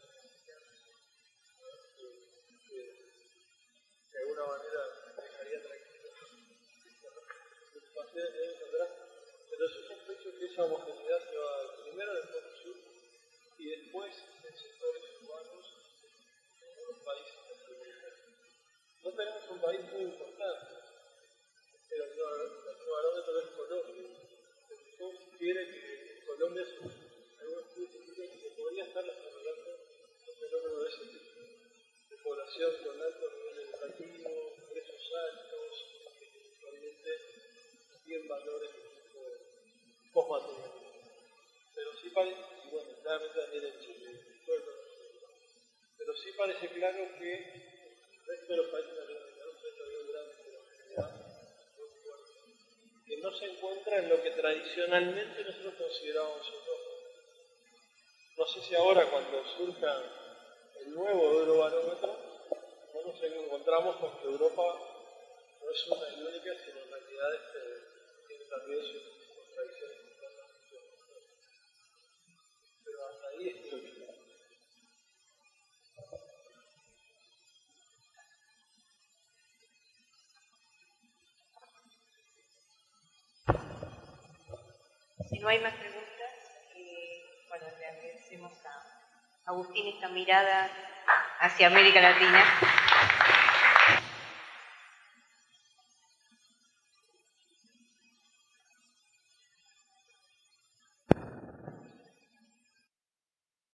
de alguna manera dejaría tranquilo preocupaciones de años atrás, pero yo sospecho que esa homogeneidad se va a dar primero en el cono sur y después en sectores urbanos en algunos países latinoamericanos. No tenemos un país muy importante, pero el barómetro es Colombia. Todo sugiere que en Colombia algunos estudios indican que podría estar desarrollando un fenómeno de ese tipo. De población con alto nivel educativo, ingresos altos, que actualmente tienen valores de tipo postmaterialistas. Pero sí parece, y bueno, claramente también en Chile, bueno, pero sí parece claro que el resto de los países latinoamericanos todavía un gran heterogeneidad muy fuerte, que no se encuentra en lo que tradicionalmente nosotros considerábamos Europa. No sé si ahora cuando surja el nuevo Eurobarómetro, no nos encontramos con que Europa no es una y única, sino en realidad este, tiene también sus contradicciones internas. Pero hasta ahí es lo que Si no hay más preguntas, eh, bueno, le agradecemos a Agustín esta mirada hacia América Latina.